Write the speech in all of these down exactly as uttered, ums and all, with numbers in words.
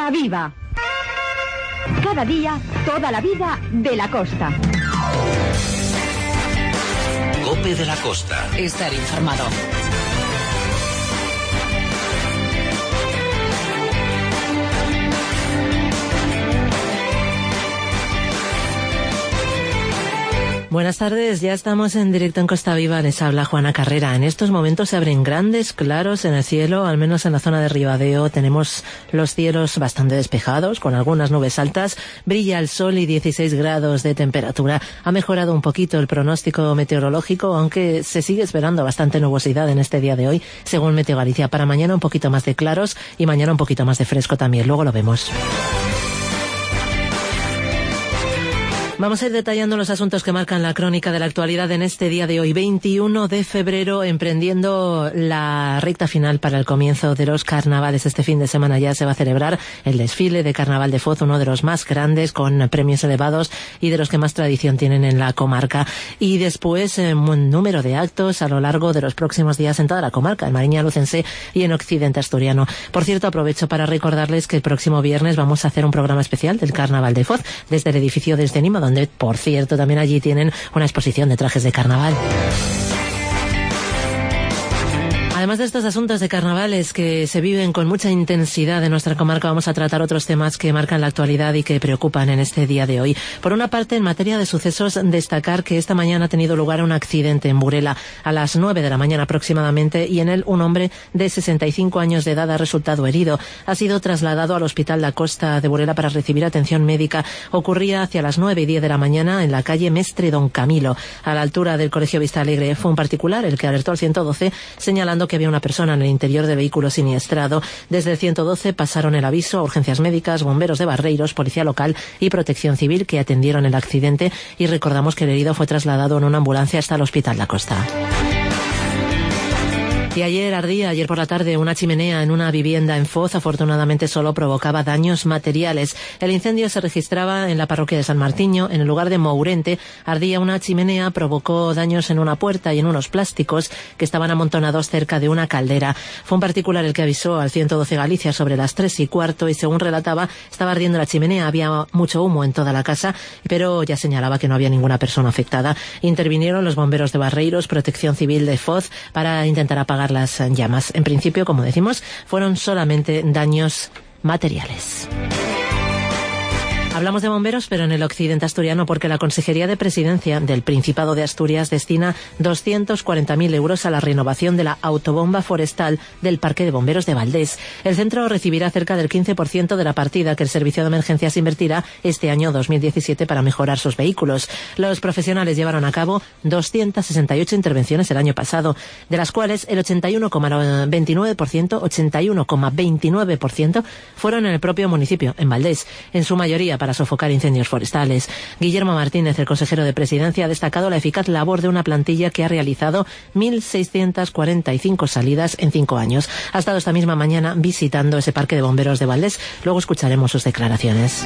Costa Viva. Cada día, toda la vida de la costa. COPE de la Costa. Estar informado. Buenas tardes, ya estamos en directo en Costa Viva, les habla Juana Carrera. En estos momentos se abren grandes claros en el cielo, al menos en la zona de Ribadeo tenemos los cielos bastante despejados, con algunas nubes altas, brilla el sol y dieciséis grados de temperatura. Ha mejorado un poquito el pronóstico meteorológico, aunque se sigue esperando bastante nubosidad en este día de hoy, según Meteo Galicia. Para mañana un poquito más de claros y mañana un poquito más de fresco también, luego lo vemos. Vamos a ir detallando los asuntos que marcan la crónica de la actualidad en este día de hoy, veintiuno de febrero, emprendiendo la recta final para el comienzo de los carnavales. Este fin de semana ya se va a celebrar el desfile de Carnaval de Foz, uno de los más grandes, con premios elevados y de los que más tradición tienen en la comarca. Y después eh, un número de actos a lo largo de los próximos días en toda la comarca, en Mariña Lucense y en Occidente Asturiano. Por cierto, aprovecho para recordarles que el próximo viernes vamos a hacer un programa especial del Carnaval de Foz desde el edificio desde Nima, donde, por cierto, también allí tienen una exposición de trajes de carnaval. Además de estos asuntos de carnavales que se viven con mucha intensidad en nuestra comarca, vamos a tratar otros temas que marcan la actualidad y que preocupan en este día de hoy. Por una parte, en materia de sucesos, destacar que esta mañana ha tenido lugar un accidente en Burela a las nueve de la mañana aproximadamente, y en él un hombre de sesenta y cinco años de edad ha resultado herido. Ha sido trasladado al Hospital La Costa de Burela para recibir atención médica. Ocurría hacia las nueve y diez de la mañana en la calle Mestre Don Camilo, a la altura del Colegio Vista Alegre. Fue un particular el que alertó al ciento doce señalando que había una persona en el interior del vehículo siniestrado. Desde el ciento doce pasaron el aviso a urgencias médicas, bomberos de Barreiros, policía local y protección civil, que atendieron el accidente, y recordamos que el herido fue trasladado en una ambulancia hasta el Hospital La Costa. Y ayer ardía, ayer por la tarde, una chimenea en una vivienda en Foz. Afortunadamente solo provocaba daños materiales. El incendio se registraba en la parroquia de San Martiño. En el lugar de Mourente ardía una chimenea, provocó daños en una puerta y en unos plásticos que estaban amontonados cerca de una caldera. Fue un particular el que avisó al ciento doce Galicia sobre las tres y cuarto, y según relataba, estaba ardiendo la chimenea, había mucho humo en toda la casa, pero ya señalaba que no había ninguna persona afectada. Intervinieron los bomberos de Barreiros, protección civil de Foz, para intentar apagar las llamas. En principio, como decimos, fueron solamente daños materiales. Hablamos de bomberos, pero en el occidente asturiano, porque la Consejería de Presidencia del Principado de Asturias destina doscientos cuarenta mil euros a la renovación de la autobomba forestal del Parque de Bomberos de Valdés. El centro recibirá cerca del quince por ciento de la partida que el Servicio de Emergencias invertirá este año dos mil diecisiete para mejorar sus vehículos. Los profesionales llevaron a cabo doscientas sesenta y ocho intervenciones el año pasado, de las cuales el ochenta y uno coma veintinueve por ciento, ochenta y uno coma veintinueve por ciento fueron en el propio municipio, en Valdés, en su mayoría para sofocar incendios forestales. Guillermo Martínez, el consejero de Presidencia, ha destacado la eficaz labor de una plantilla que ha realizado mil seiscientas cuarenta y cinco salidas en cinco años. Ha estado esta misma mañana visitando ese parque de bomberos de Valdés. Luego escucharemos sus declaraciones.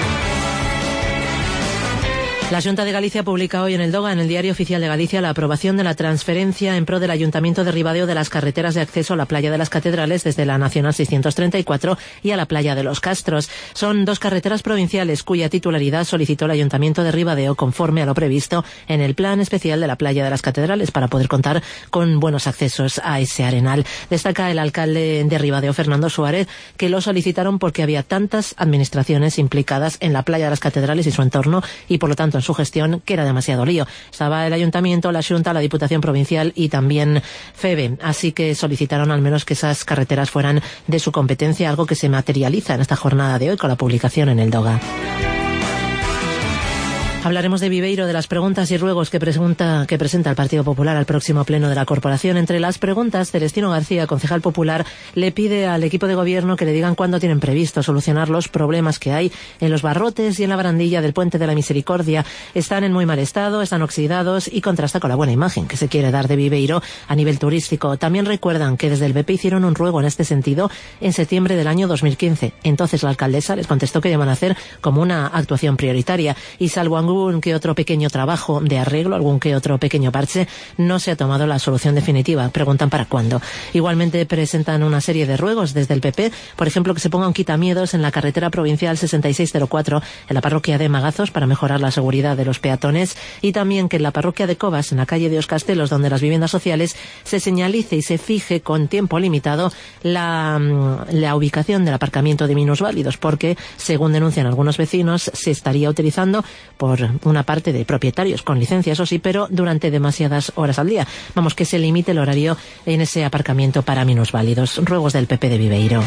La Xunta de Galicia publica hoy en el DOGA, en el Diario Oficial de Galicia, la aprobación de la transferencia en pro del Ayuntamiento de Ribadeo de las carreteras de acceso a la playa de las Catedrales desde la Nacional seiscientos treinta y cuatro y a la playa de los Castros. Son dos carreteras provinciales cuya titularidad solicitó el Ayuntamiento de Ribadeo conforme a lo previsto en el Plan Especial de la Playa de las Catedrales para poder contar con buenos accesos a ese arenal. Destaca el alcalde de Ribadeo, Fernando Suárez, que lo solicitaron porque había tantas administraciones implicadas en la playa de las Catedrales y su entorno, y por lo tanto en su gestión, que era demasiado lío. Estaba el Ayuntamiento, la Xunta, la Diputación Provincial y también FEBE, así que solicitaron al menos que esas carreteras fueran de su competencia, algo que se materializa en esta jornada de hoy con la publicación en el DOGA. Hablaremos de Viveiro, de las preguntas y ruegos que presenta, que presenta el Partido Popular al próximo pleno de la corporación. Entre las preguntas, Celestino García, concejal popular, le pide al equipo de gobierno que le digan cuándo tienen previsto solucionar los problemas que hay en los barrotes y en la barandilla del Puente de la Misericordia. Están en muy mal estado, están oxidados y contrasta con la buena imagen que se quiere dar de Viveiro a nivel turístico. También recuerdan que desde el B P hicieron un ruego en este sentido en septiembre del año dos mil quince. Entonces la alcaldesa les contestó que iban a hacer como una actuación prioritaria, y salvo algún que otro pequeño trabajo de arreglo, algún que otro pequeño parche, no se ha tomado la solución definitiva. Preguntan para cuándo. Igualmente presentan una serie de ruegos desde el P P, por ejemplo, que se ponga un quitamiedos en la carretera provincial sesenta y seis cero cuatro en la parroquia de Magazos para mejorar la seguridad de los peatones, y también que en la parroquia de Cobas, en la calle de Os Castelos, donde las viviendas sociales, se señalice y se fije con tiempo limitado la, la ubicación del aparcamiento de minusválidos, porque, según denuncian algunos vecinos, se estaría utilizando por una parte de propietarios con licencia, eso sí, pero durante demasiadas horas al día. Vamos, que se limite el horario en ese aparcamiento para minusválidos. Ruegos del P P de Viveiro.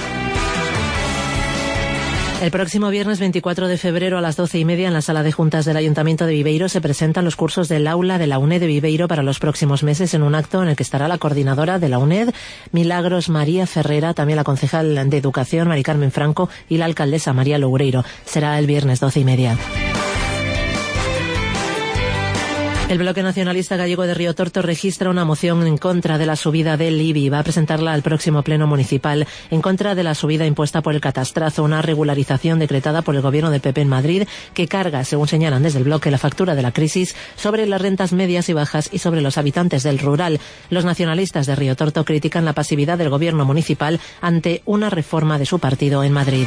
El próximo viernes veinticuatro de febrero a las doce y media en la sala de juntas del Ayuntamiento de Viveiro se presentan los cursos del aula de la UNED de Viveiro para los próximos meses, en un acto en el que estará la coordinadora de la UNED, Milagros María Ferrera, también la concejal de Educación, Mari Carmen Franco, y la alcaldesa María Loureiro. Será el viernes doce y media. El Bloque Nacionalista Gallego de Riotorto registra una moción en contra de la subida del I B I. Va a presentarla al próximo pleno municipal en contra de la subida impuesta por el catastrazo, una regularización decretada por el gobierno del P P en Madrid que carga, según señalan desde el bloque, la factura de la crisis sobre las rentas medias y bajas y sobre los habitantes del rural. Los nacionalistas de Riotorto critican la pasividad del gobierno municipal ante una reforma de su partido en Madrid.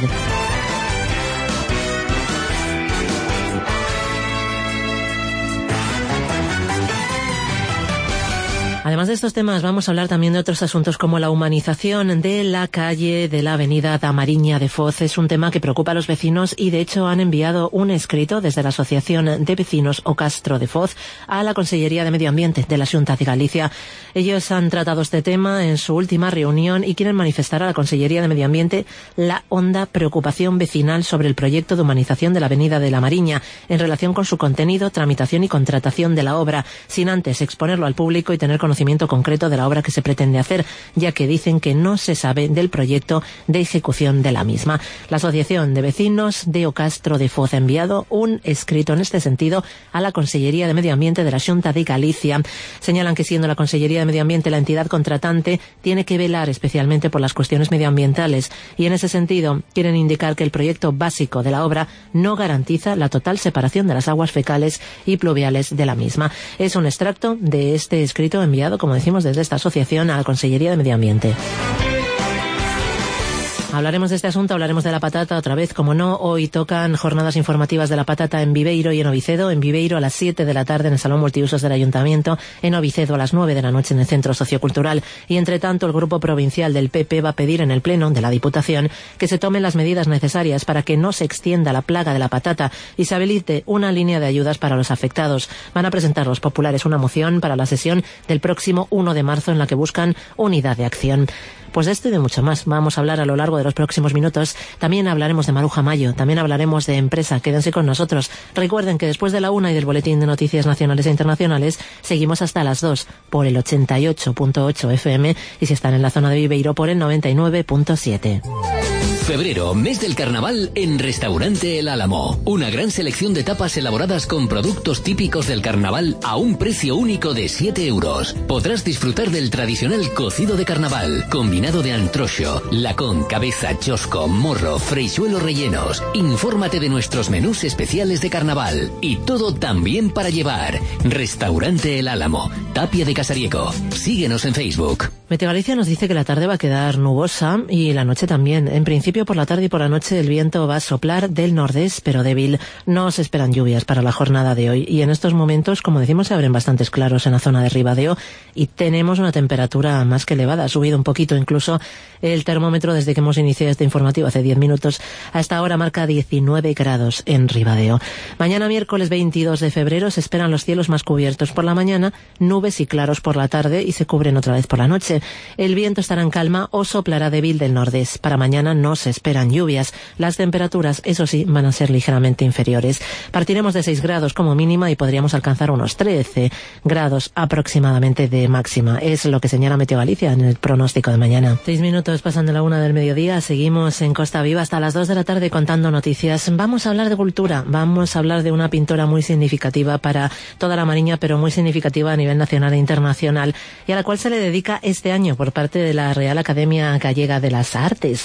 Además de estos temas, vamos a hablar también de otros asuntos como la humanización de la calle de la avenida da Mariña de Foz. Es un tema que preocupa a los vecinos y, de hecho, han enviado un escrito desde la Asociación de Vecinos O Castro de Foz a la Consellería de Medio Ambiente de la Xunta de Galicia. Ellos han tratado este tema en su última reunión y quieren manifestar a la Consellería de Medio Ambiente la honda preocupación vecinal sobre el proyecto de humanización de la avenida de la Mariña en relación con su contenido, tramitación y contratación de la obra, sin antes exponerlo al público y tener conocimiento concreto de la obra que se pretende hacer, ya que dicen que no se sabe del proyecto de ejecución de la misma. La Asociación de Vecinos de O Castro de Foz ha enviado un escrito en este sentido a la Consellería de Medio Ambiente de la Xunta de Galicia. Señalan que, siendo la Consellería de Medio Ambiente la entidad contratante, tiene que velar especialmente por las cuestiones medioambientales, y en ese sentido quieren indicar que el proyecto básico de la obra no garantiza la total separación de las aguas fecales y pluviales de la misma. Es un extracto de este escrito enviado, como decimos, desde esta asociación a la Consellería de Medio Ambiente. Hablaremos de este asunto, hablaremos de la patata otra vez, como no. Hoy tocan jornadas informativas de la patata en Viveiro y en Ovicedo. En Viveiro a las siete de la tarde en el Salón Multiusos del Ayuntamiento, en Ovicedo a las nueve de la noche en el Centro Sociocultural. Y entre tanto, el Grupo Provincial del P P va a pedir en el Pleno de la Diputación que se tomen las medidas necesarias para que no se extienda la plaga de la patata y se habilite una línea de ayudas para los afectados. Van a presentar los populares una moción para la sesión del próximo uno de marzo en la que buscan unidad de acción. Pues de esto y de mucho más vamos a hablar a lo largo de los próximos minutos. También hablaremos de Maruja Mayo, también hablaremos de empresa. Quédense con nosotros. Recuerden que después de la una y del boletín de noticias nacionales e internacionales, seguimos hasta las dos por el ochenta y ocho punto ocho F M y si están en la zona de Viveiro por el noventa y nueve punto siete. Febrero, mes del carnaval en Restaurante El Álamo. Una gran selección de tapas elaboradas con productos típicos del carnaval a un precio único de siete euros. Podrás disfrutar del tradicional cocido de carnaval, combinado de antroxo, lacón, cabeza, chosco, morro, freixuelo rellenos. Infórmate de nuestros menús especiales de carnaval. Y todo también para llevar. Restaurante El Álamo, Tapia de Casariego. Síguenos en Facebook. Meteo Galicia nos dice que la tarde va a quedar nubosa y la noche también. En principio, por la tarde y por la noche el viento va a soplar del nordés, pero débil. No se esperan lluvias para la jornada de hoy. Y en estos momentos, como decimos, se abren bastantes claros en la zona de Ribadeo y tenemos una temperatura más que elevada. Ha subido un poquito incluso el termómetro desde que hemos iniciado este informativo hace diez minutos. A esta hora marca diecinueve grados en Ribadeo. Mañana miércoles veintidós de febrero se esperan los cielos más cubiertos por la mañana, nubes y claros por la tarde y se cubren otra vez por la noche. El viento estará en calma o soplará débil del nordés. Para mañana no se esperan lluvias. Las temperaturas, eso sí, van a ser ligeramente inferiores. Partiremos de seis grados como mínima y podríamos alcanzar unos trece grados aproximadamente de máxima. Es lo que señala Meteo Galicia en el pronóstico de mañana. Seis minutos pasando la una del mediodía. Seguimos en Costa Viva hasta las dos de la tarde contando noticias. Vamos a hablar de cultura. Vamos a hablar de una pintora muy significativa para toda la Mariña, pero muy significativa a nivel nacional e internacional, y a la cual se le dedica este año por parte de la Real Academia Gallega de las Artes.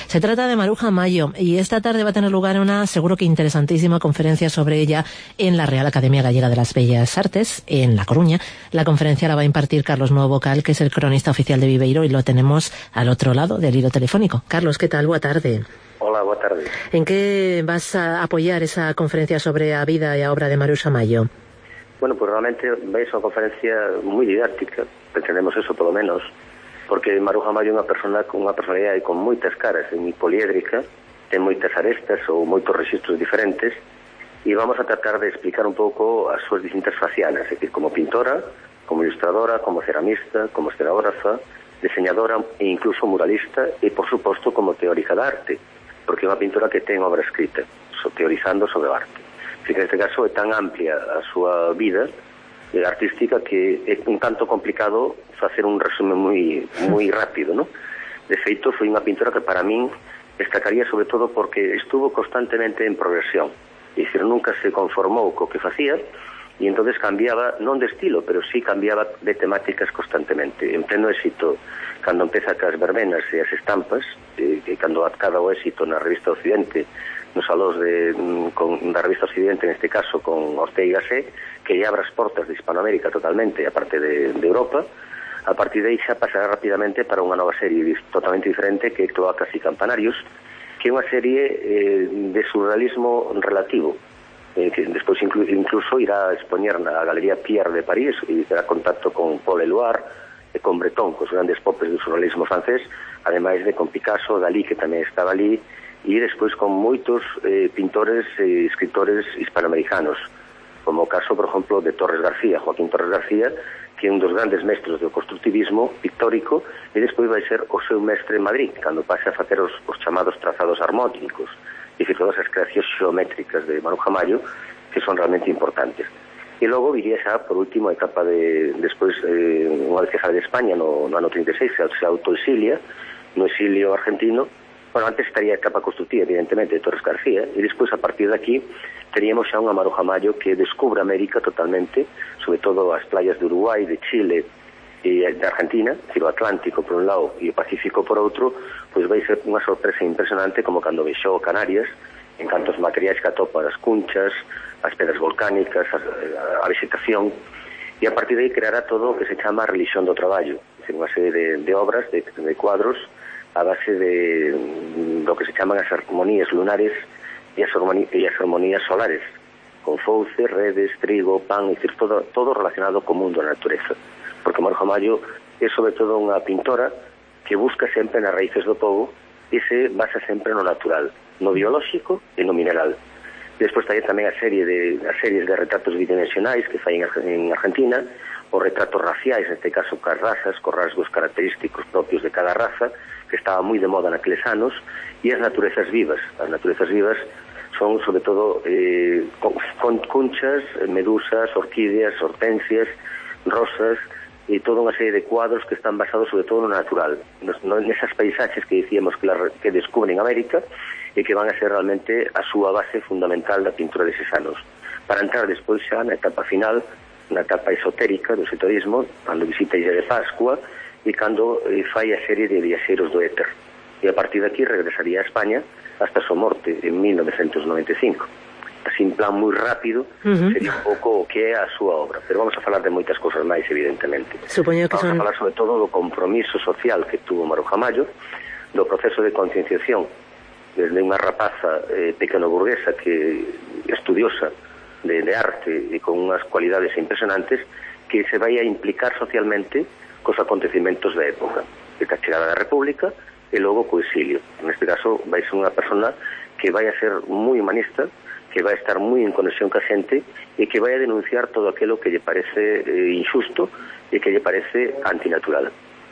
Se trata de Maruja Mayo y esta tarde va a tener lugar una, seguro que interesantísima conferencia sobre ella en la Real Academia Gallega de las Bellas Artes, en La Coruña. La conferencia la va a impartir Carlos Nuevo Bocal, que es el cronista oficial de Viveiro, y lo tenemos al otro lado del hilo telefónico. Carlos, ¿qué tal? Boa tarde. Hola, boa tarde. ¿En qué vas a apoyar esa conferencia sobre a vida e a obra de Maruxa Mayo? Bueno, pues realmente vais a unha conferencia moi didáctica, pretendemos eso polo menos, porque Maruxa Mayo é unha persona con unha personalidade con moitas caras, é moi poliédrica, ten moitas arestas ou moitos registros diferentes, e vamos a tratar de explicar un pouco as súas distintas facianas, é dicir, como pintora, como ilustradora, como ceramista, como escenógrafa, diseñadora e incluso muralista, e por suposto como teórica da arte, porque é unha pintora que ten obra escrita, so, teorizando sobre o arte. Que neste caso é tan amplia a súa vida eh, artística que é un tanto complicado facer un resumen moi moi rápido, ¿no? De feito, foi unha pintora que para min destacaría sobre todo porque estuvo constantemente en progresión, é dicir, nunca se conformou co que facía e entonces cambiaba, non de estilo, pero sí cambiaba de temáticas constantemente. En pleno éxito, cando empeza cas verbenas e as estampas, eh, que cando acaba o éxito na revista Occidente, nos salós de, con, da revista Occidente, neste caso con Ortega y Gasset, que lle abre as portas de Hispanoamérica totalmente, aparte de, de Europa. A partir de aí xa pasará rapidamente para unha nova serie totalmente diferente, que é Cloacas y Campanarios, que é unha serie eh, de surrealismo relativo, eh, que despois inclu, incluso irá a expoñer na Galería Pierre de París, e terá contacto con Paul Éluard e con Breton, cos grandes popes do surrealismo francés, ademais de con Picasso, Dalí, que tamén estaba ali, e despois con moitos eh, pintores e escritores hispanoamericanos, como o caso, por exemplo, de Torres García, Joaquín Torres García, que é un dos grandes mestres do constructivismo pictórico, e despois vai ser o seu mestre en Madrid, cando pase a facer os, os chamados trazados armónicos, e todas as creacións xeométricas de Maruxa Mayo, que son realmente importantes. E logo viría xa, por último, a etapa de, despois, eh, unha vez que sale de España, no, no ano trinta e seis, se autoexilia, no exilio argentino. Bueno, antes estaría a etapa constructiva, evidentemente, de Torres García, e despois, a partir de aquí, teríamos xa unha Maruxa Mayo que descubre América totalmente, sobre todo as playas de Uruguai, de Chile e de Argentina, decir, o Atlántico por un lado e o Pacífico por outro, pois vai ser unha sorpresa impresionante, como cando vexou Canarias, en cantos materiais que atopa, as cunchas, as pedras volcánicas, a, a vegetación, e a partir de aí creará todo o que se chama a religión do traballo, decir, unha serie de, de obras, de, de cuadros, a base de lo que se chaman as armonías lunares e as, e as armonías solares, con fouce, redes, trigo, pan, é dicir, todo, todo relacionado co mundo da natureza. Porque Maruxa Mayo é sobre todo unha pintora que busca sempre nas raíces do povo e se basa sempre no natural, no biolóxico e no mineral. Despois tamén a serie de as series de retratos bidimensionais que fai en Argentina, os retratos raciais, neste caso cas razas, cos rasgos característicos propios de cada raza, que estaba moi de moda naqueles anos, e as naturezas vivas. As naturezas vivas son, sobre todo, eh, con cunchas, medusas, orquídeas, hortensias, rosas, e toda unha serie de cuadros que están basados, sobre todo, no natural, nesas paisaxes que dicíamos que, la, que descubren América, e que van a ser realmente a súa base fundamental da pintura deses anos. Para entrar despois xa na etapa final, na etapa esotérica do esoterismo, cando visita a Illa de Pascua, e cando eh, fai a serie de Viaxeiros do Éter. E a partir de aquí regresaría a España hasta a súa morte en mil novecientos noventa e cinco. Así, en plan moi rápido, uh-huh. sería un pouco o que é a súa obra. Pero vamos a falar de moitas cosas máis, evidentemente. Supoño que vamos son... a falar sobre todo do compromiso social que tuvo Maruxa Mayo, do proceso de concienciación desde unha rapaza eh, pequeno burguesa que estudiosa de, de arte e con unhas cualidades impresionantes, que se vai a implicar socialmente cos acontecimentos da época, de a chegada da República e logo co exilio. Neste caso vai ser unha persona que vai a ser moi humanista, que vai a estar moi en conexión ca xente e que vai a denunciar todo aquilo que lle parece eh, injusto e que lle parece antinatural.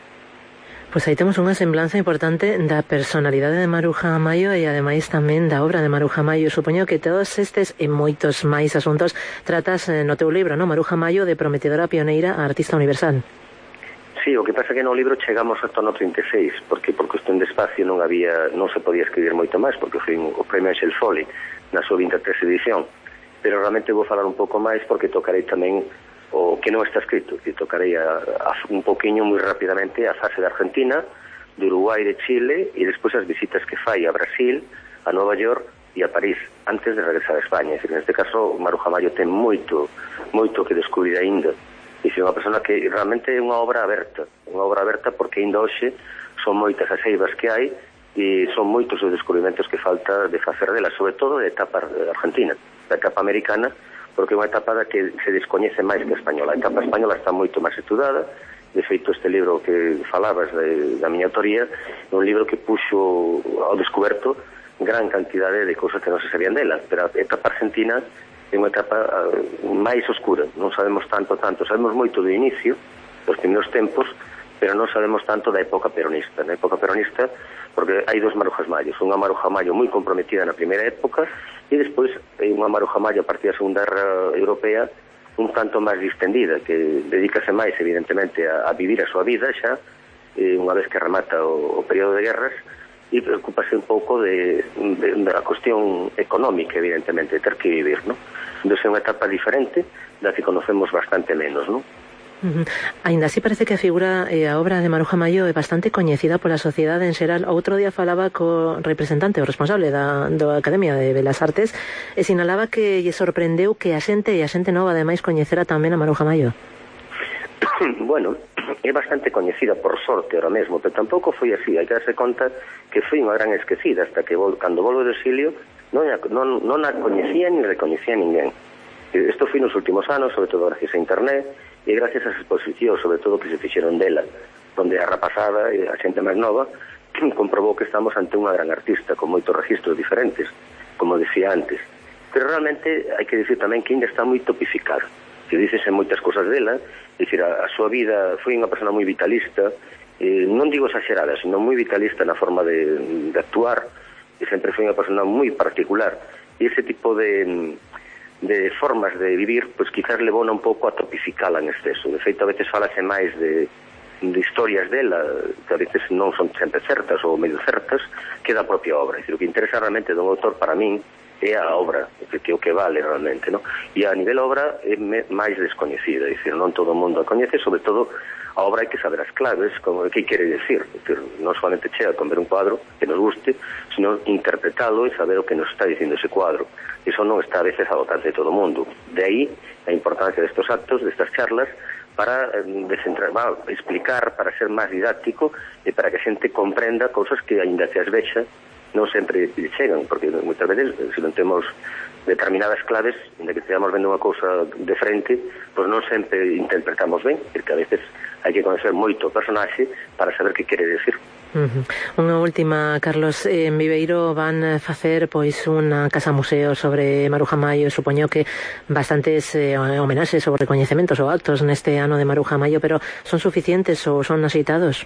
Pois aí temos unha semblanza importante da personalidade de Maruxa Mayo e ademais tamén da obra de Maruxa Mayo. Supoño que todos estes e moitos máis asuntos tratas no teu libro, non? Maruxa Mayo, de prometedora pioneira a artista universal. Sí, o que pasa que no libro chegamos hasta no trinta e seis, porque por cuestión de espacio non había, non se podía escribir moito máis, porque foi o premio Axel Foley na súa vinte e tres edición, pero realmente vou falar un pouco máis porque tocarei tamén o que non está escrito, que tocarei a, a un poquinho moi rapidamente a fase de Argentina, de Uruguai, de Chile, e despois as visitas que fai a Brasil, a Nova York e a París, antes de regresar a España. Es decir, neste caso, Maruja Mayo ten moito, moito que descubrir aínda. É dicir, unha persona que realmente é unha obra aberta, unha obra aberta porque aínda hoxe son moitas as eivas que hai e son moitos os descubrimentos que falta de facer dela, sobre todo de etapa argentina, da etapa americana, porque é unha etapa da que se descoñece máis que a española. A etapa española está moito máis estudada. De feito, este libro que falabas de, da miña autoría é un libro que puxo ao descoberto gran cantidade de cousas que non se sabían dela, pero a etapa argentina é unha etapa uh, máis oscura. Non sabemos tanto, tanto. Sabemos moito do inicio, dos primeiros tempos, pero non sabemos tanto da época peronista. Na época peronista, porque hai dos Marujas Mayos. Unha Maruja Mayo moi comprometida na primeira época e despois hai unha Maruja Mayo a partir da Segunda Guerra Europea un tanto máis distendida, que dedícase máis, evidentemente, a, a vivir a súa vida xa, eh, unha vez que remata o, o período de guerras, e preocupase un pouco de, de, de a cuestión económica, evidentemente, de ter que vivir, ¿no? Entón é unha etapa diferente da que conocemos bastante menos, ¿no? Uh-huh. Ainda así parece que a figura e eh, a obra de Maruja Mayo é bastante coñecida pola sociedade en xeral. Outro día falaba co representante, o responsable da, da Academia de Belas Artes, e sinalaba que lle sorprendeu que a xente e a xente nova ademais coñecera tamén a Maruja Mayo. Bueno, é bastante coñecida por sorte ahora mesmo, pero tampouco foi así. Hai que darse conta que foi unha gran esquecida hasta que vol, cando volvo do exilio non, non, non a coñecía ni recoñecía ninguén. Isto foi nos últimos anos, sobre todo gracias a internet e gracias ás exposicións, sobre todo que se fixeron dela, onde a rapazada e a xente máis nova comprobou que estamos ante unha gran artista con moitos registros diferentes, como decía antes. Pero realmente hai que dicir tamén que ainda está moi topificada. Que dices en moitas cosas dela, dicir, a, a súa vida foi unha persona moi vitalista, eh, non digo exagerada, sino moi vitalista na forma de, de actuar, e sempre foi unha persona moi particular, e ese tipo de, de formas de vivir, pois quizás levou un pouco a topificala en exceso. De feito, a veces falase máis de, de historias dela, que a veces non son sempre certas ou medio certas, que da propia obra. É dicir, o que interesa realmente dun autor para min é a obra, que é o que vale realmente, ¿no? E a nivel obra é máis descoñecida, é dicir, non todo o mundo a coñece, sobre todo a obra hai que saber as claves, como que quere decir, é dicir, non solamente chega con ver un cuadro que nos guste, sino interpretalo e saber o que nos está dicindo ese cuadro. Iso non está a veces ao alcance de todo o mundo. De aí a importancia destes actos, destas charlas, para descentra... explicar, para ser máis didáctico e para que a xente comprenda cousas que aínda que as vexa non sempre chegan, porque moitas veces se non temos determinadas claves, ainda que estemos vendo unha cousa de frente, pois non sempre interpretamos ben, porque a veces hai que conocer moito o personaxe para saber que quere decir. Uh-huh. Unha última, Carlos, en Viveiro van facer pois unha casa museo sobre Maruja Mayo, supoño que bastantes eh, homenaxes ou recoñecementos ou actos neste ano de Maruja Mayo, pero son suficientes ou son axeitados?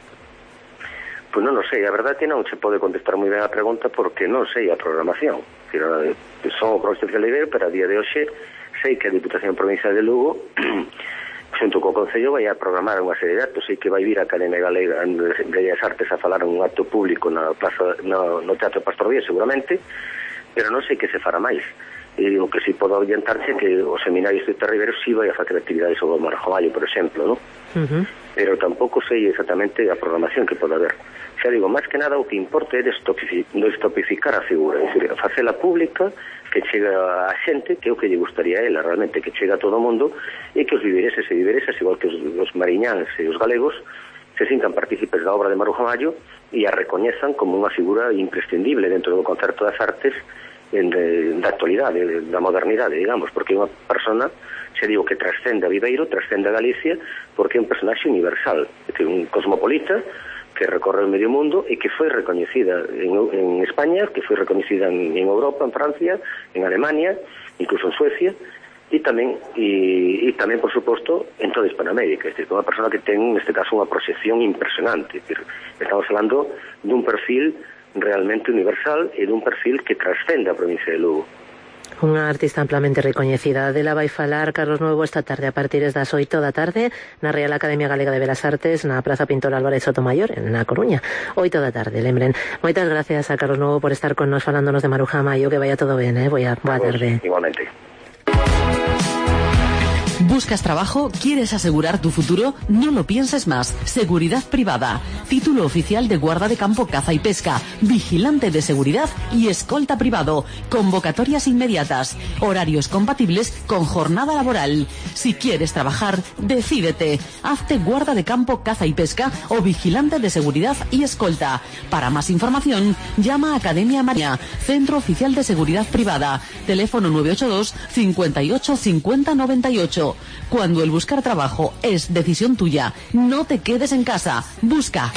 Pois non o sei, a verdade non se pode contestar moi ben a pregunta porque non sei a programación. Son o Provincia de Viveiro, pero a día de hoxe sei que a Diputación Provincial de Lugo xunto co Concello vai a programar unha serie de actos. Sei que vai vir a Academia Galega de Bellas Artes a falar un acto público na plaza, no, no Teatro Pastor Díaz seguramente, pero non sei que se fará máis. E o que si podo orientarse que o Seminario de Ribero si vai a facer actividades sobre o Maruja Mayo, por exemplo, non? Uh-huh. Pero tampouco sei exactamente a programación que pode haber. Xa digo, máis que nada o que importa é destopificar a figura, é dicir, facela pública, que chega a xente, que é o que lle gustaría a ela realmente, que chega a todo o mundo, e que os vivereses e viveresas, igual que os, os mariñáns e os galegos, se sintan partícipes da obra de Maruja Mayo e a recoñezan como unha figura imprescindible dentro do concerto das artes en, de, da actualidade, da modernidade, digamos, porque é unha persona, se digo, que trascende a Viveiro, trascende a Galicia, porque é un personaxe universal, que é un cosmopolita, que recorre o medio mundo e que foi recoñecida en, en España, que foi recoñecida en, en Europa, en Francia, en Alemania, incluso en Suecia, e tamén, e, e tamén, por suposto, en toda Hispanoamérica. É dicir, unha persona que ten, neste caso, unha proxección impresionante. É dicir, estamos falando dun perfil realmente universal e dun perfil que trascende a provincia de Lugo. Unha artista amplamente recoñecida. Dela vai falar Carlos Nuevo esta tarde a partir das oito da tarde na Real Academia Galega de Belas Artes na Praza Pintor Álvarez Sotomayor na Coruña. oito da tarde, lembren. Moitas gracias a Carlos Nuevo por estar con nos falándonos de Maruja Mayo, que vaya todo ben, eh? Boa, boa tarde. Igualmente. ¿Buscas trabajo? ¿Quieres asegurar tu futuro? No lo pienses más. Seguridad privada. Título oficial de guarda de campo, caza y pesca, vigilante de seguridad y escolta privado. Convocatorias inmediatas. Horarios compatibles con jornada laboral. Si quieres trabajar, decídete. Hazte guarda de campo, caza y pesca o vigilante de seguridad y escolta. Para más información, llama a Academia María, Centro Oficial de Seguridad Privada. Teléfono nueve ocho dos, cincuenta y ocho, cincuenta, noventa y ocho. Cuando el buscar trabajo es decisión tuya, no te quedes en casa. Busca.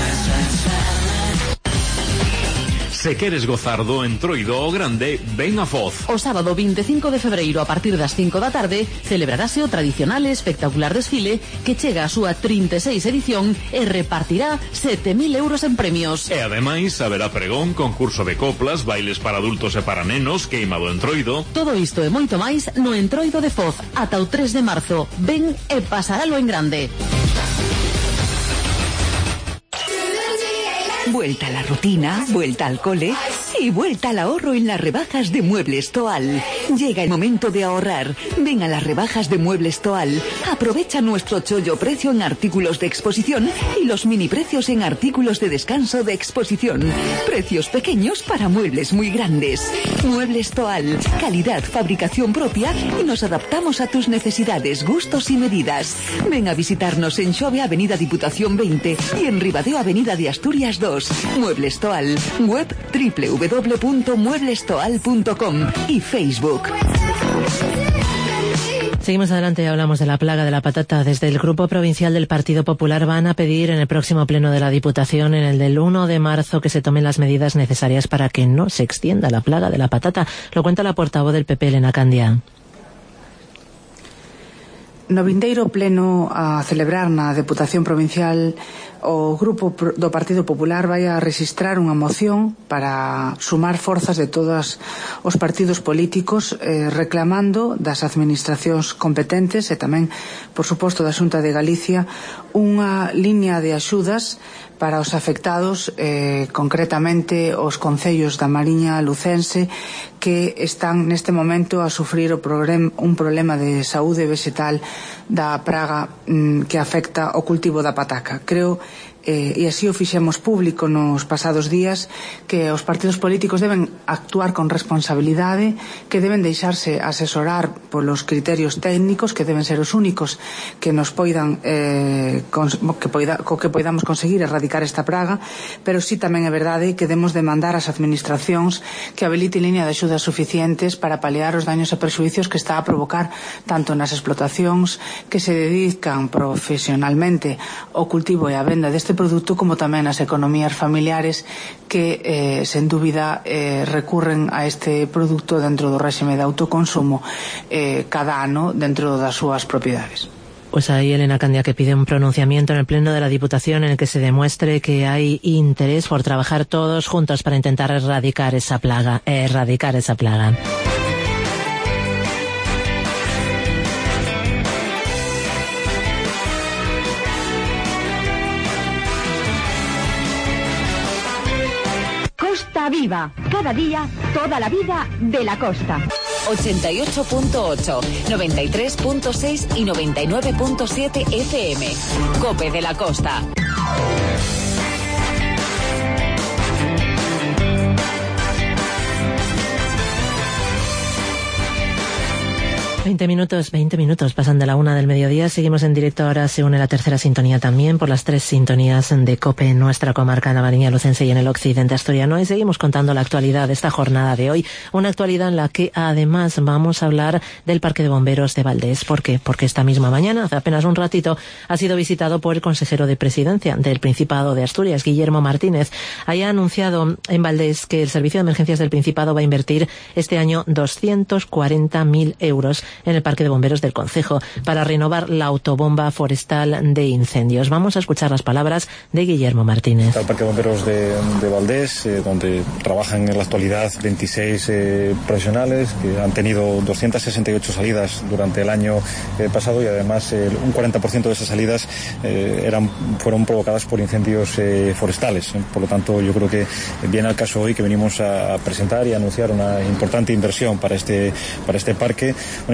Se queres gozar do entroido o grande, ven a Foz. O sábado veinticinco de febreiro a partir das cinco da tarde celebrarase o tradicional e espectacular desfile que chega a súa trinta e seis edición e repartirá sete mil euros en premios. E ademais haberá pregón, concurso de coplas, bailes para adultos e para nenos, queima do entroido. Todo isto e moito máis no entroido de Foz ata o tres de marzo. Ven e pasaralo en grande. Vuelta a la rutina, vuelta al cole y vuelta al ahorro en las rebajas de Muebles Toal. Llega el momento de ahorrar. Ven a las rebajas de Muebles Toal. Aprovecha nuestro chollo precio en artículos de exposición y los mini precios en artículos de descanso de exposición. Precios pequeños para muebles muy grandes. Muebles Toal. Calidad, fabricación propia y nos adaptamos a tus necesidades, gustos y medidas. Ven a visitarnos en Xove, Avenida Diputación veinte y en Ribadeo, Avenida de Asturias dos. Muebles Toal, web doble u doble u doble u punto muebles toal punto com y Facebook. Seguimos adelante y hablamos de la plaga de la patata. Desde el Grupo Provincial del Partido Popular van a pedir en el próximo pleno de la Diputación, en el del uno de marzo, que se tomen las medidas necesarias para que no se extienda la plaga de la patata. Lo cuenta la portavoz del P P, Elena Candia. No vindeiro pleno a celebrar na Deputación Provincial, o Grupo do Partido Popular vai a registrar unha moción para sumar forzas de todos os partidos políticos eh, reclamando das administracións competentes e tamén, por suposto, da Xunta de Galicia unha liña de axudas para os afectados, eh, concretamente os concellos da Mariña Lucense, que están neste momento a sufrir o problem, un problema de saúde vegetal da praga mm, que afecta o cultivo da pataca. Creo Eh, e así o fixemos público nos pasados días, que os partidos políticos deben actuar con responsabilidade, que deben deixarse asesorar polos criterios técnicos, que deben ser os únicos que nos poidan eh, cons, que poida, co que poidamos conseguir erradicar esta praga, pero sí tamén é verdade que debemos demandar ás administracións que habiliten liña de axudas suficientes para paliar os daños e perxuicios que está a provocar tanto nas explotacións que se dedican profesionalmente ao cultivo e á venda deste produto, como tamén as economías familiares que, eh, sen dúbida, eh, recurren a este produto dentro do réxime de autoconsumo eh, cada ano dentro das súas propiedades. Pues ahí Elena Candia, que pide un pronunciamiento en el Pleno de la Diputación en el que se demuestre que hay interés por trabajar todos juntos para intentar erradicar esa plaga, erradicar esa plaga. Costa Viva, cada día, toda la vida de la costa. ochenta y ocho punto ocho, noventa y tres punto seis y noventa y nueve punto siete F M. COPE de la Costa. veinte minutos, veinte minutos pasan de la una del mediodía. Seguimos en directo. Ahora se une la tercera sintonía también por las tres sintonías de COPE en nuestra comarca, en la Mariña Lucense y en el occidente asturiano. Y seguimos contando la actualidad de esta jornada de hoy. Una actualidad en la que además vamos a hablar del Parque de Bomberos de Valdés. ¿Por qué? Porque esta misma mañana, hace apenas un ratito, ha sido visitado por el consejero de Presidencia del Principado de Asturias, Guillermo Martínez. Haya anunciado en Valdés que el Servicio de Emergencias del Principado va a invertir este año doscientos cuarenta mil euros en el Parque de Bomberos del Concejo para renovar la autobomba forestal de incendios. Vamos a escuchar las palabras de Guillermo Martínez. Está el Parque de Bomberos de, de Valdés, eh, donde trabajan en la actualidad veintiséis eh, profesionales que han tenido doscientas sesenta y ocho salidas durante el año eh, pasado, y además eh, un cuarenta por ciento de esas salidas eh, eran, fueron provocadas por incendios eh, forestales. Por lo tanto, yo creo que viene al caso hoy que venimos a presentar y a anunciar una importante inversión para este, para este parque, una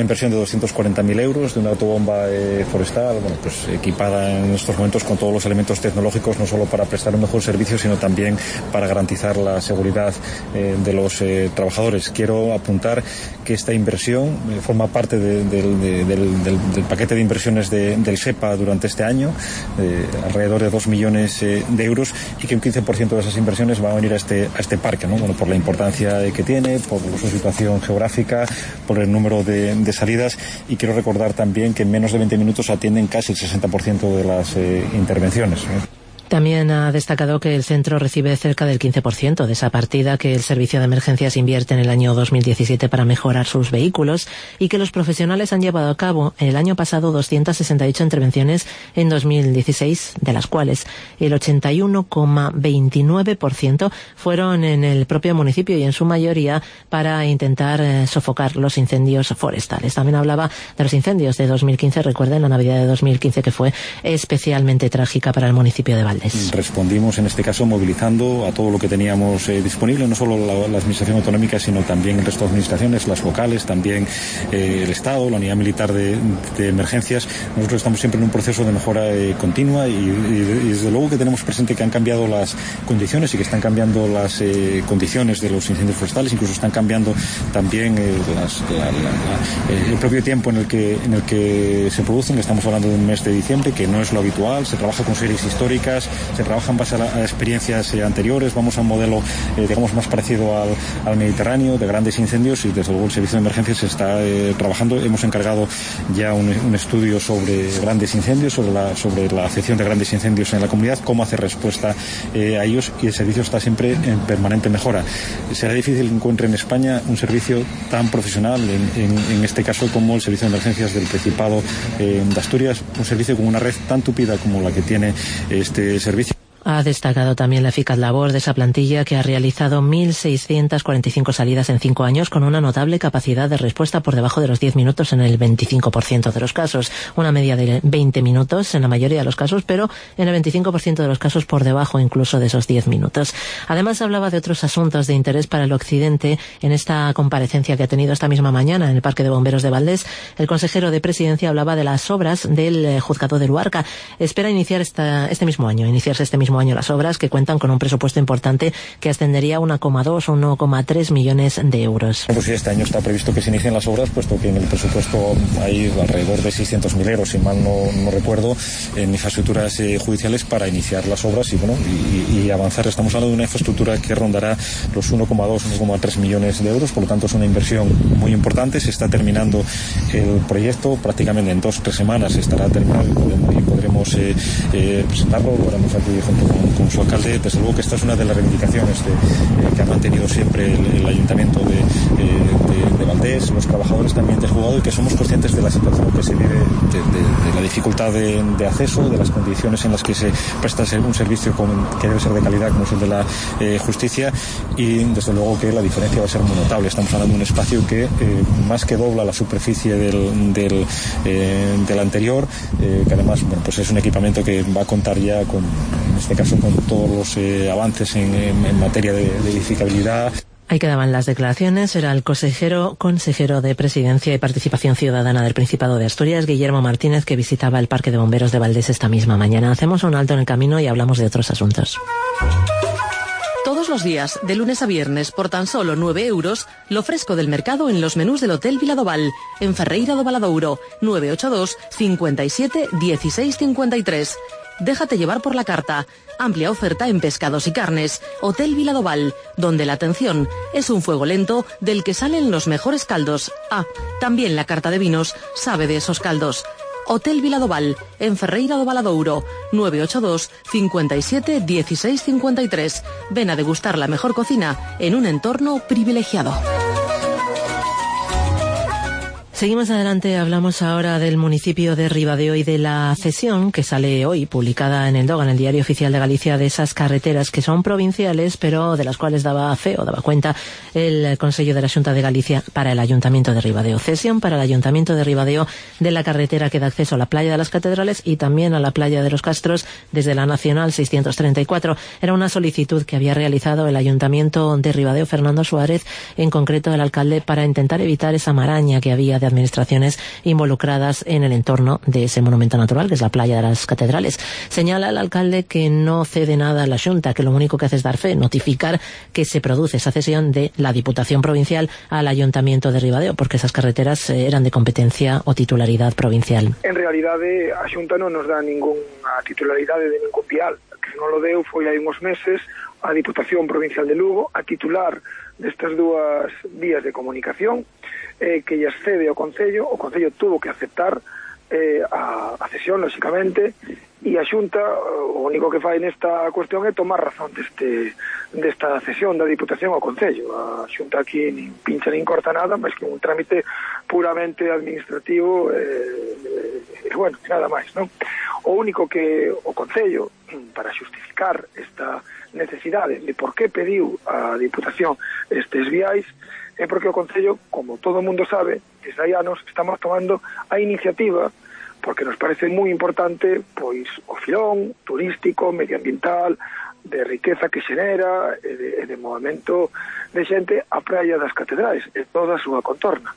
inversión de doscientos cuarenta mil euros de una autobomba eh, forestal, bueno, pues equipada en estos momentos con todos los elementos tecnológicos, no solo para prestar un mejor servicio, sino también para garantizar la seguridad eh, de los eh, trabajadores. Quiero apuntar que esta inversión eh, forma parte de, de, de, del, del, del paquete de inversiones de, del SEPA durante este año, eh, alrededor de dos millones eh, de euros, y que un quince por ciento de esas inversiones van a venir a este, a este parque, ¿no? Bueno, por la importancia que tiene, por su situación geográfica, por el número de, de salidas, y quiero recordar también que en menos de veinte minutos atienden casi el sesenta por ciento de las eh, intervenciones, ¿no? También ha destacado que el centro recibe cerca del quince por ciento de esa partida que el Servicio de Emergencias invierte en el año dos mil diecisiete para mejorar sus vehículos, y que los profesionales han llevado a cabo el año pasado doscientas sesenta y ocho intervenciones en dos mil dieciséis, de las cuales el ochenta y uno coma veintinueve por ciento fueron en el propio municipio y en su mayoría para intentar eh, sofocar los incendios forestales. También hablaba de los incendios de dos mil quince. Recuerden la Navidad de dos mil quince, que fue especialmente trágica para el municipio de Valdés. Respondimos en este caso movilizando a todo lo que teníamos eh, disponible, no solo la, la administración autonómica, sino también el resto de administraciones, las locales, también eh, el Estado, la unidad militar de, de emergencias. Nosotros estamos siempre en un proceso de mejora eh, continua y, y, y desde luego que tenemos presente que han cambiado las condiciones y que están cambiando las eh, condiciones de los incendios forestales, incluso están cambiando también eh, las, la, la, la, el propio tiempo en el que en el que se producen. Estamos hablando de un mes de diciembre, que no es lo habitual. Se trabaja con series históricas, se trabaja en base a, la, a experiencias eh, anteriores. Vamos a un modelo, eh, digamos, más parecido al, al Mediterráneo, de grandes incendios, y desde luego el Servicio de Emergencias está eh, trabajando. Hemos encargado ya un, un estudio sobre grandes incendios, sobre la, sobre la afección de grandes incendios en la comunidad, cómo hacer respuesta eh, a ellos, y el servicio está siempre en permanente mejora. Será difícil que encuentre en España un servicio tan profesional, en, en, en este caso, como el Servicio de Emergencias del Principado eh, de Asturias, un servicio con una red tan tupida como la que tiene este servicio. Ha destacado también la eficaz labor de esa plantilla, que ha realizado mil seiscientas cuarenta y cinco salidas en cinco años, con una notable capacidad de respuesta por debajo de los diez minutos en el veinticinco por ciento de los casos. Una media de veinte minutos en la mayoría de los casos, pero en el veinticinco por ciento de los casos por debajo incluso de esos diez minutos. Además, hablaba de otros asuntos de interés para el occidente en esta comparecencia que ha tenido esta misma mañana en el Parque de Bomberos de Valdés. El consejero de Presidencia hablaba de las obras del Juzgado de Luarca. Espera iniciar esta, este mismo año, iniciarse este mismo año las obras, que cuentan con un presupuesto importante que ascendería a uno coma dos o uno coma tres millones de euros. Pues sí, este año está previsto que se inicien las obras, puesto que en el presupuesto hay alrededor de seiscientos mil euros, si mal no, no recuerdo, en infraestructuras eh, judiciales para iniciar las obras y, bueno, y, y avanzar. Estamos hablando de una infraestructura que rondará los uno coma dos, uno coma tres millones de euros, por lo tanto es una inversión muy importante. Se está terminando el proyecto, prácticamente en dos o tres semanas estará terminado y podremos, y podremos eh, eh, presentarlo. Lo haremos aquí junto con, con su alcalde. Desde luego que esta es una de las reivindicaciones de, eh, que ha mantenido siempre el, el ayuntamiento de, eh, de, de Valdés, los trabajadores también del juzgado, y que somos conscientes de la situación que se vive, de, de, de la dificultad de, de acceso, de las condiciones en las que se presta un servicio con, que debe ser de calidad, como es el de la eh, justicia, y desde luego que la diferencia va a ser muy notable. Estamos hablando de un espacio que eh, más que dobla la superficie del, del, eh, del anterior, eh, que además, bueno, pues es un equipamiento que va a contar ya con, en este caso, con todos los eh, avances en, en, en materia de, de edificabilidad. Ahí quedaban las declaraciones. Era el consejero, consejero de Presidencia y Participación Ciudadana del Principado de Asturias, Guillermo Martínez, que visitaba el Parque de Bomberos de Valdés esta misma mañana. Hacemos un alto en el camino y hablamos de otros asuntos. Todos los días, de lunes a viernes, por tan solo nueve euros, lo fresco del mercado en los menús del Hotel Viladoval, en Ferreira do Valadouro, nueve ocho dos, cincuenta y siete, dieciséis cincuenta y tres. Déjate llevar por la carta. Amplia oferta en pescados y carnes. Hotel Viladoval, donde la atención es un fuego lento del que salen los mejores caldos. Ah, también la carta de vinos sabe de esos caldos. Hotel Viladoval, en Ferreira do Valadouro, nueve ocho dos, cincuenta y siete, dieciséis cincuenta y tres. Ven a degustar la mejor cocina en un entorno privilegiado. Seguimos adelante, hablamos ahora del municipio de Ribadeo y de la cesión que sale hoy, publicada en el Doga, en el Diario Oficial de Galicia, de esas carreteras que son provinciales, pero de las cuales daba fe o daba cuenta el Consello de la Xunta de Galicia para el Ayuntamiento de Ribadeo. Cesión para el Ayuntamiento de Ribadeo de la carretera que da acceso a la playa de las Catedrales y también a la playa de los Castros desde la Nacional seiscientos treinta y cuatro. Era una solicitud que había realizado el Ayuntamiento de Ribadeo, Fernando Suárez, en concreto el alcalde, para intentar evitar esa maraña que había de de administraciones involucradas en el entorno de ese monumento natural, que es la playa de las Catedrales. Señala el alcalde que no cede nada a la Xunta, que lo único que hace es dar fe, notificar que se produce esa cesión de la Diputación Provincial al Ayuntamiento de Ribadeo, porque esas carreteras eran de competencia o titularidad provincial. En realidade, a Xunta non nos dá ninguna titularidade de ningún vial. Que non lo deu foi hai uns meses a Diputación Provincial de Lugo a titular destas dúas vías de comunicación eh, que lle cede ao Concello. O Concello tuvo que aceptar eh, a, a cesión, lóxicamente, e a Xunta o único que fai nesta cuestión é tomar razón deste, desta cesión da Diputación ao Concello. A Xunta aquí nin pincha nin corta nada, mas que un trámite puramente administrativo e, eh, bueno, nada máis, non? O único que o Concello, para xustificar esta necesidade de por que pediu a Diputación estes viais, é porque o Concello, como todo o mundo sabe, desde hai anos estamos tomando a iniciativa porque nos parece moi importante pois o filón turístico, medioambiental, de riqueza que xenera e de, e de movimento de xente a praia das Catedrales e toda a súa contorna.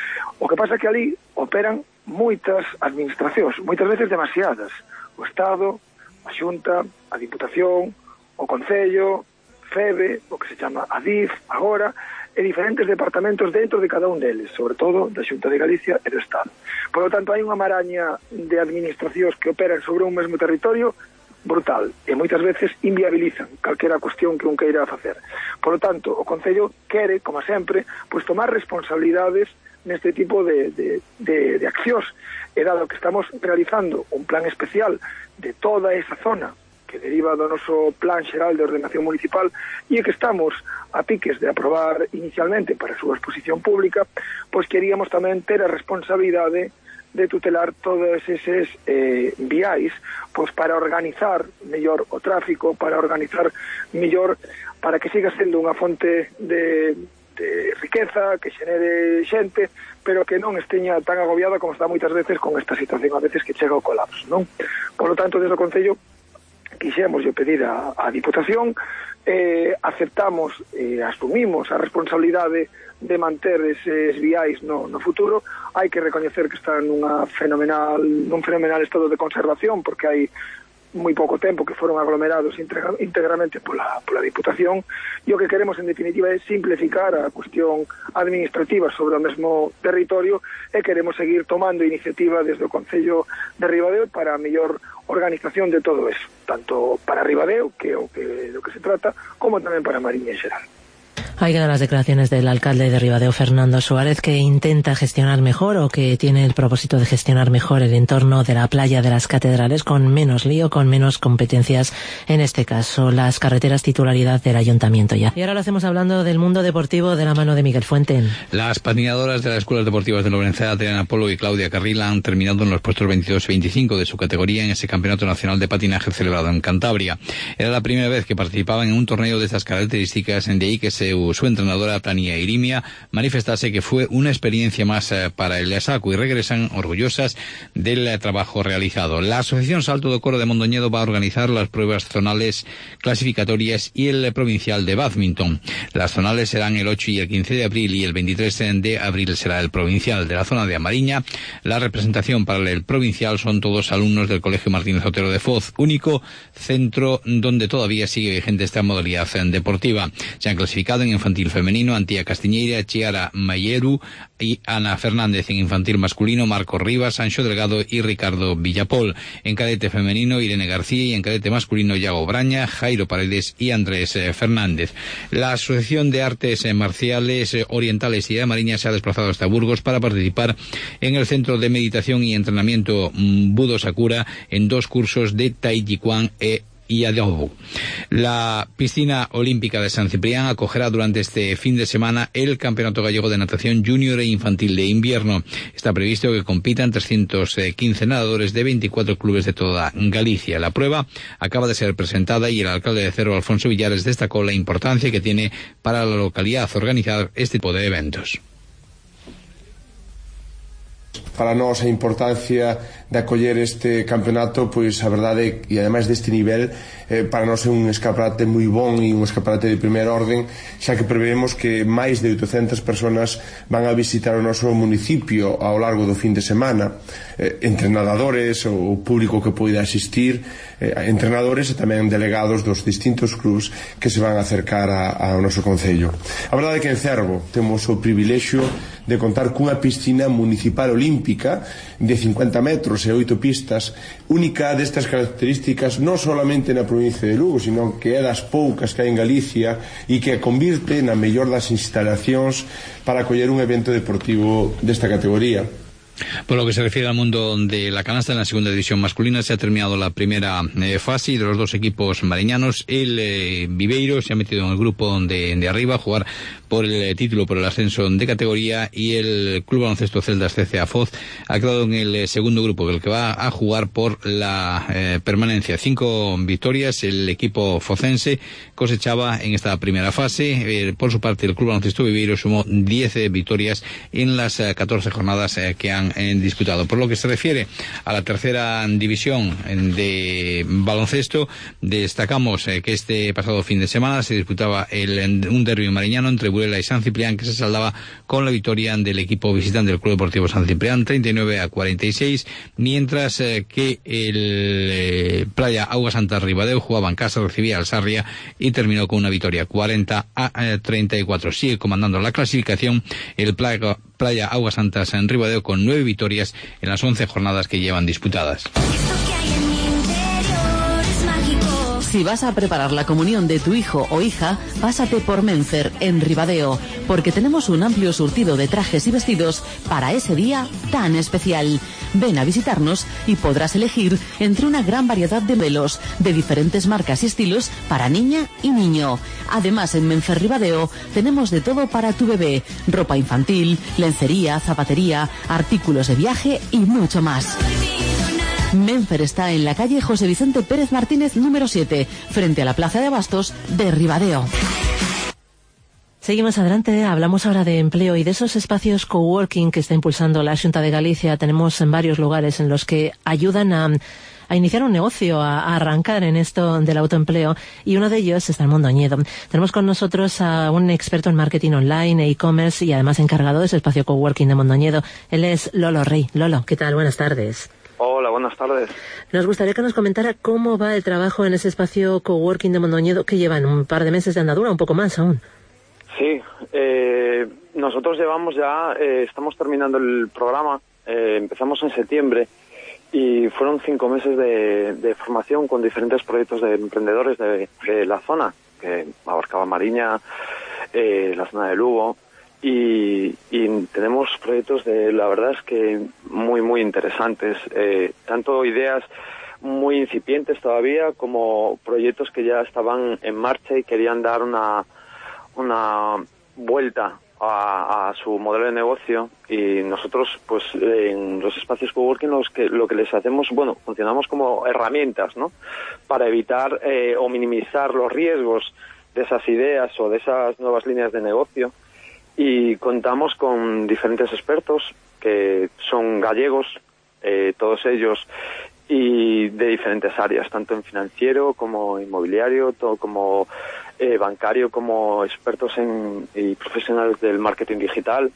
O que pasa é que ali operan moitas administracións, moitas veces demasiadas. O Estado, a Xunta, a Diputación, o Concello, FEBE, o que se chama ADIF agora, e diferentes departamentos dentro de cada un deles, sobre todo da Xunta de Galicia e do Estado. Por lo tanto, hai unha maraña de administracións que operan sobre un mesmo territorio brutal, e moitas veces inviabilizan calquera cuestión que un queira facer. Por lo tanto, o Concello quere, como sempre, pois tomar responsabilidades neste tipo de, de, de, de accións, e dado que estamos realizando un plan especial de toda esa zona que deriva do noso Plan Xeral de Ordenación Municipal e que estamos a piques de aprobar inicialmente para a súa exposición pública, pois queríamos tamén ter a responsabilidade de tutelar todos eses eh, viais, pois para organizar mellor o tráfico, para organizar mellor, para que siga sendo unha fonte de, de riqueza, que xenere xente, pero que non esteña tan agobiada como está moitas veces con esta situación, a veces que chega o colapso, non? Por lo tanto, desde o Concello quixemos yo pedir a, a Diputación, eh, aceptamos e eh, asumimos a responsabilidade de manter eses viais no, no futuro. Hai que recoñecer que están nunha fenomenal, nun fenomenal estado de conservación, porque hai moi pouco tempo que foron aglomerados integra, integramente pola, pola Diputación, e o que queremos en definitiva é simplificar a cuestión administrativa sobre o mesmo territorio, e queremos seguir tomando iniciativa desde o Concello de Ribadeo para a mellor organización de todo eso, tanto para Ribadeo, que é o que, do que se trata, como tamén para Mariña en xeral. Ahí quedan las declaraciones del alcalde de Ribadeo, Fernando Suárez, que intenta gestionar mejor o que tiene el propósito de gestionar mejor el entorno de la playa de las Catedrales con menos lío, con menos competencias, en este caso las carreteras titularidad del ayuntamiento ya. Y ahora lo hacemos hablando del mundo deportivo de la mano de Miguel Fuente. Las patinadoras de las escuelas deportivas de Lorenza, Adriana Polo y Claudia Carril han terminado en los puestos veintidós y veinticinco de su categoría en ese campeonato nacional de patinaje celebrado en Cantabria. Era la primera vez que participaban en un torneo de estas características, de ahí que se su entrenadora Tania Irimia manifestase que fue una experiencia más eh, para el SACU y regresan orgullosas del eh, trabajo realizado. La Asociación Salto do Coro de Mondoñedo va a organizar las pruebas zonales clasificatorias y el eh, provincial de bádminton. Las zonales serán el ocho y el quince de abril y el veintitrés de abril será el provincial. De la zona de Amariña, la representación para el provincial son todos alumnos del Colegio Martínez Otero de Foz, único centro donde todavía sigue vigente esta modalidad eh, deportiva. Se han clasificado en infantil femenino Antía Castiñeira, Chiara Mayeru y Ana Fernández. En infantil masculino Marco Rivas, Sancho Delgado y Ricardo Villapol. En cadete femenino Irene García y en cadete masculino Yago Braña, Jairo Paredes y Andrés eh, Fernández. La Asociación de Artes eh, Marciales eh, Orientales y de Amariña se ha desplazado hasta Burgos para participar en el Centro de Meditación y Entrenamiento mm, Budo Sakura en dos cursos de Tai Chi Chuan e y Adobo. La piscina olímpica de San Ciprián acogerá durante este fin de semana el Campeonato Gallego de Natación Junior e Infantil de Invierno. Está previsto que compitan trescientos quince nadadores de veinticuatro clubes de toda Galicia. La prueba acaba de ser presentada y el alcalde de Cerro, Alfonso Villares, destacó la importancia que tiene para la localidad organizar este tipo de eventos. Para nós a importancia de acoller este campeonato, pois a verdade, e ademais deste nivel, eh, para nós é un escaparate moi bon e un escaparate de primeira orden, xa que prevemos que máis de oitocentas persoas van a visitar o noso municipio ao largo do fin de semana, eh, entre nadadores, o público que poida asistir, eh, entrenadores e tamén delegados dos distintos clubs que se van a acercar a, ao noso concello. A verdade é que en Cervo temos o privilexio de contar cunha piscina municipal olímpica de cincuenta metros e oito pistas, única destas características non solamente na provincia de Lugo, sino que é das poucas que hai en Galicia e que a convirte na mellor das instalacións para acoller un evento deportivo desta categoría. Por lo que se refiere al mundo de la canasta, en la segunda división masculina se ha terminado la primera eh, fase de los dos equipos mariñanos. El eh, Viveiro se ha metido en el grupo de, de arriba a jugar por el eh, título, por el ascenso de categoría, y el Club Baloncesto Celdas C C A Foz ha quedado en el eh, segundo grupo, el que va a jugar por la eh, permanencia. Cinco victorias el equipo focense cosechaba en esta primera fase. Eh, por su parte, el Club Baloncesto Viveiro sumó diez eh, victorias en las eh, catorce jornadas eh, que han en disputado. Por lo que se refiere a la tercera división de baloncesto, destacamos eh, que este pasado fin de semana se disputaba el, un derbi mariñano entre Burela y San Ciprián, que se saldaba con la victoria del equipo visitante del Club Deportivo San Ciprián, treinta y nueve a cuarenta y seis, mientras eh, que el eh, Playa Agua Santa Ribadeo jugaba en casa, recibía al Sarria y terminó con una victoria cuarenta a treinta y cuatro. Sigue comandando la clasificación el Playa, Playa Agua Santa San Ribadeo con nueve victorias en las once jornadas que llevan disputadas. Si vas a preparar la comunión de tu hijo o hija, pásate por Menfer, en Ribadeo, porque tenemos un amplio surtido de trajes y vestidos para ese día tan especial. Ven a visitarnos y podrás elegir entre una gran variedad de modelos de diferentes marcas y estilos para niña y niño. Además, en Menfer Ribadeo tenemos de todo para tu bebé: ropa infantil, lencería, zapatería, artículos de viaje y mucho más. Menfer está en la calle José Vicente Pérez Martínez número siete, frente a la Plaza de Abastos de Ribadeo. Seguimos adelante, hablamos ahora de empleo y de esos espacios coworking que está impulsando la Xunta de Galicia. Tenemos en varios lugares en los que ayudan a, a iniciar un negocio, a, a arrancar en esto del autoempleo, y uno de ellos está en Mondoñedo. Tenemos con nosotros a un experto en marketing online e e-commerce y además encargado de ese espacio coworking de Mondoñedo. Él es Lolo Rey. Lolo, ¿qué tal? Buenas tardes. Hola, buenas tardes. Nos gustaría que nos comentara cómo va el trabajo en ese espacio coworking de Mondoñedo, que llevan un par de meses de andadura, un poco más aún. Sí, eh, nosotros llevamos ya, eh, estamos terminando el programa, eh, empezamos en septiembre y fueron cinco meses de, de formación con diferentes proyectos de emprendedores de, de la zona, que abarcaba Mariña, eh, la zona de Lugo. Y, y tenemos proyectos de, la verdad es que muy, muy interesantes, eh, tanto ideas muy incipientes todavía como proyectos que ya estaban en marcha y querían dar una, una vuelta a, a su modelo de negocio. Y nosotros, pues, en los espacios coworking, los que, lo que les hacemos, bueno, funcionamos como herramientas, ¿no?, para evitar eh, o minimizar los riesgos de esas ideas o de esas nuevas líneas de negocio. Y contamos con diferentes expertos que son gallegos, eh, todos ellos, y de diferentes áreas, tanto en financiero como inmobiliario, todo como eh, bancario, como expertos en, y profesionales del marketing digital.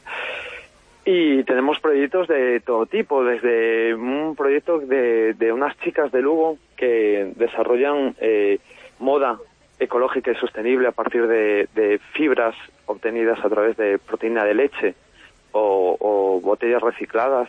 Y tenemos proyectos de todo tipo, desde un proyecto de, de unas chicas de Lugo que desarrollan eh, moda ecológica y sostenible a partir de, de fibras obtenidas a través de proteína de leche o, o botellas recicladas,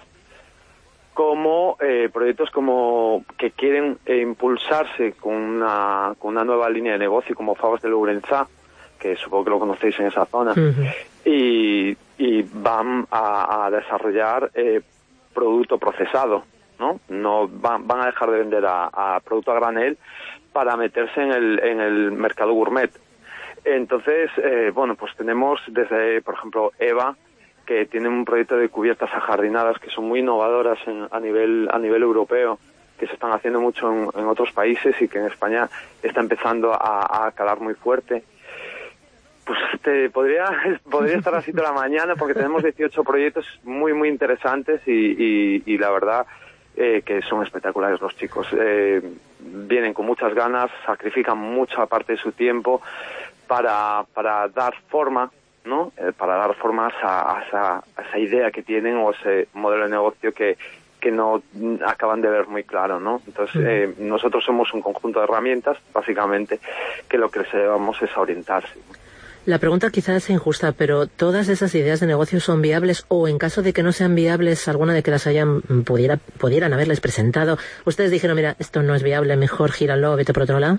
como eh, proyectos como que quieren eh, impulsarse con una, con una nueva línea de negocio como Favas de Lourenzá, que supongo que lo conocéis en esa zona, uh-huh. y, y van a, a desarrollar eh, producto procesado, ¿no? No van, van a dejar de vender a, a producto a granel para meterse en el, en el mercado gourmet. Entonces, eh, bueno, pues tenemos desde, por ejemplo, Eva, que tiene un proyecto de cubiertas ajardinadas que son muy innovadoras en, a nivel a nivel europeo, que se están haciendo mucho en, en otros países y que en España está empezando a, a calar muy fuerte. Pues te podría podría estar así toda la mañana porque tenemos dieciocho proyectos muy, muy interesantes y, y, y la verdad eh, que son espectaculares los chicos. Eh, vienen con muchas ganas, sacrifican mucha parte de su tiempo para, para dar forma, ¿no? Eh, para dar forma a, a, esa, a esa idea que tienen o ese modelo de negocio que, que no acaban de ver muy claro, ¿no? Entonces, eh, nosotros somos un conjunto de herramientas, básicamente, que lo que les llevamos es a orientarse. La pregunta quizás es injusta, pero ¿todas esas ideas de negocio son viables o en caso de que no sean viables, alguna de que las hayan pudiera, pudieran haberles presentado, ustedes dijeron, mira, esto no es viable, mejor gíralo, vete por otro lado?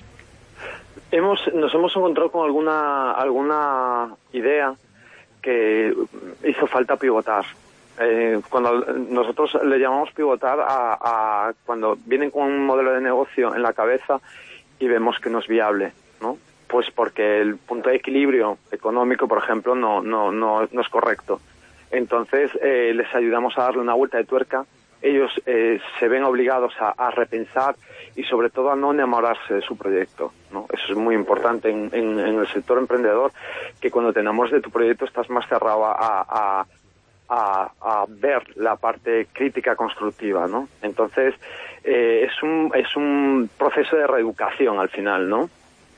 Hemos, nos hemos encontrado con alguna, alguna idea que hizo falta pivotar. Eh, cuando nosotros le llamamos pivotar a, a cuando vienen con un modelo de negocio en la cabeza y vemos que no es viable, ¿no? Pues porque el punto de equilibrio económico, por ejemplo, no no no, no es correcto. Entonces eh, les ayudamos a darle una vuelta de tuerca. Ellos eh, se ven obligados a, a repensar y sobre todo a no enamorarse de su proyecto, ¿no? Eso es muy importante en, en, en el sector emprendedor, que cuando te enamores de tu proyecto estás más cerrado a, a, a, a ver la parte crítica constructiva, ¿no? Entonces eh, es un es un proceso de reeducación al final, ¿no?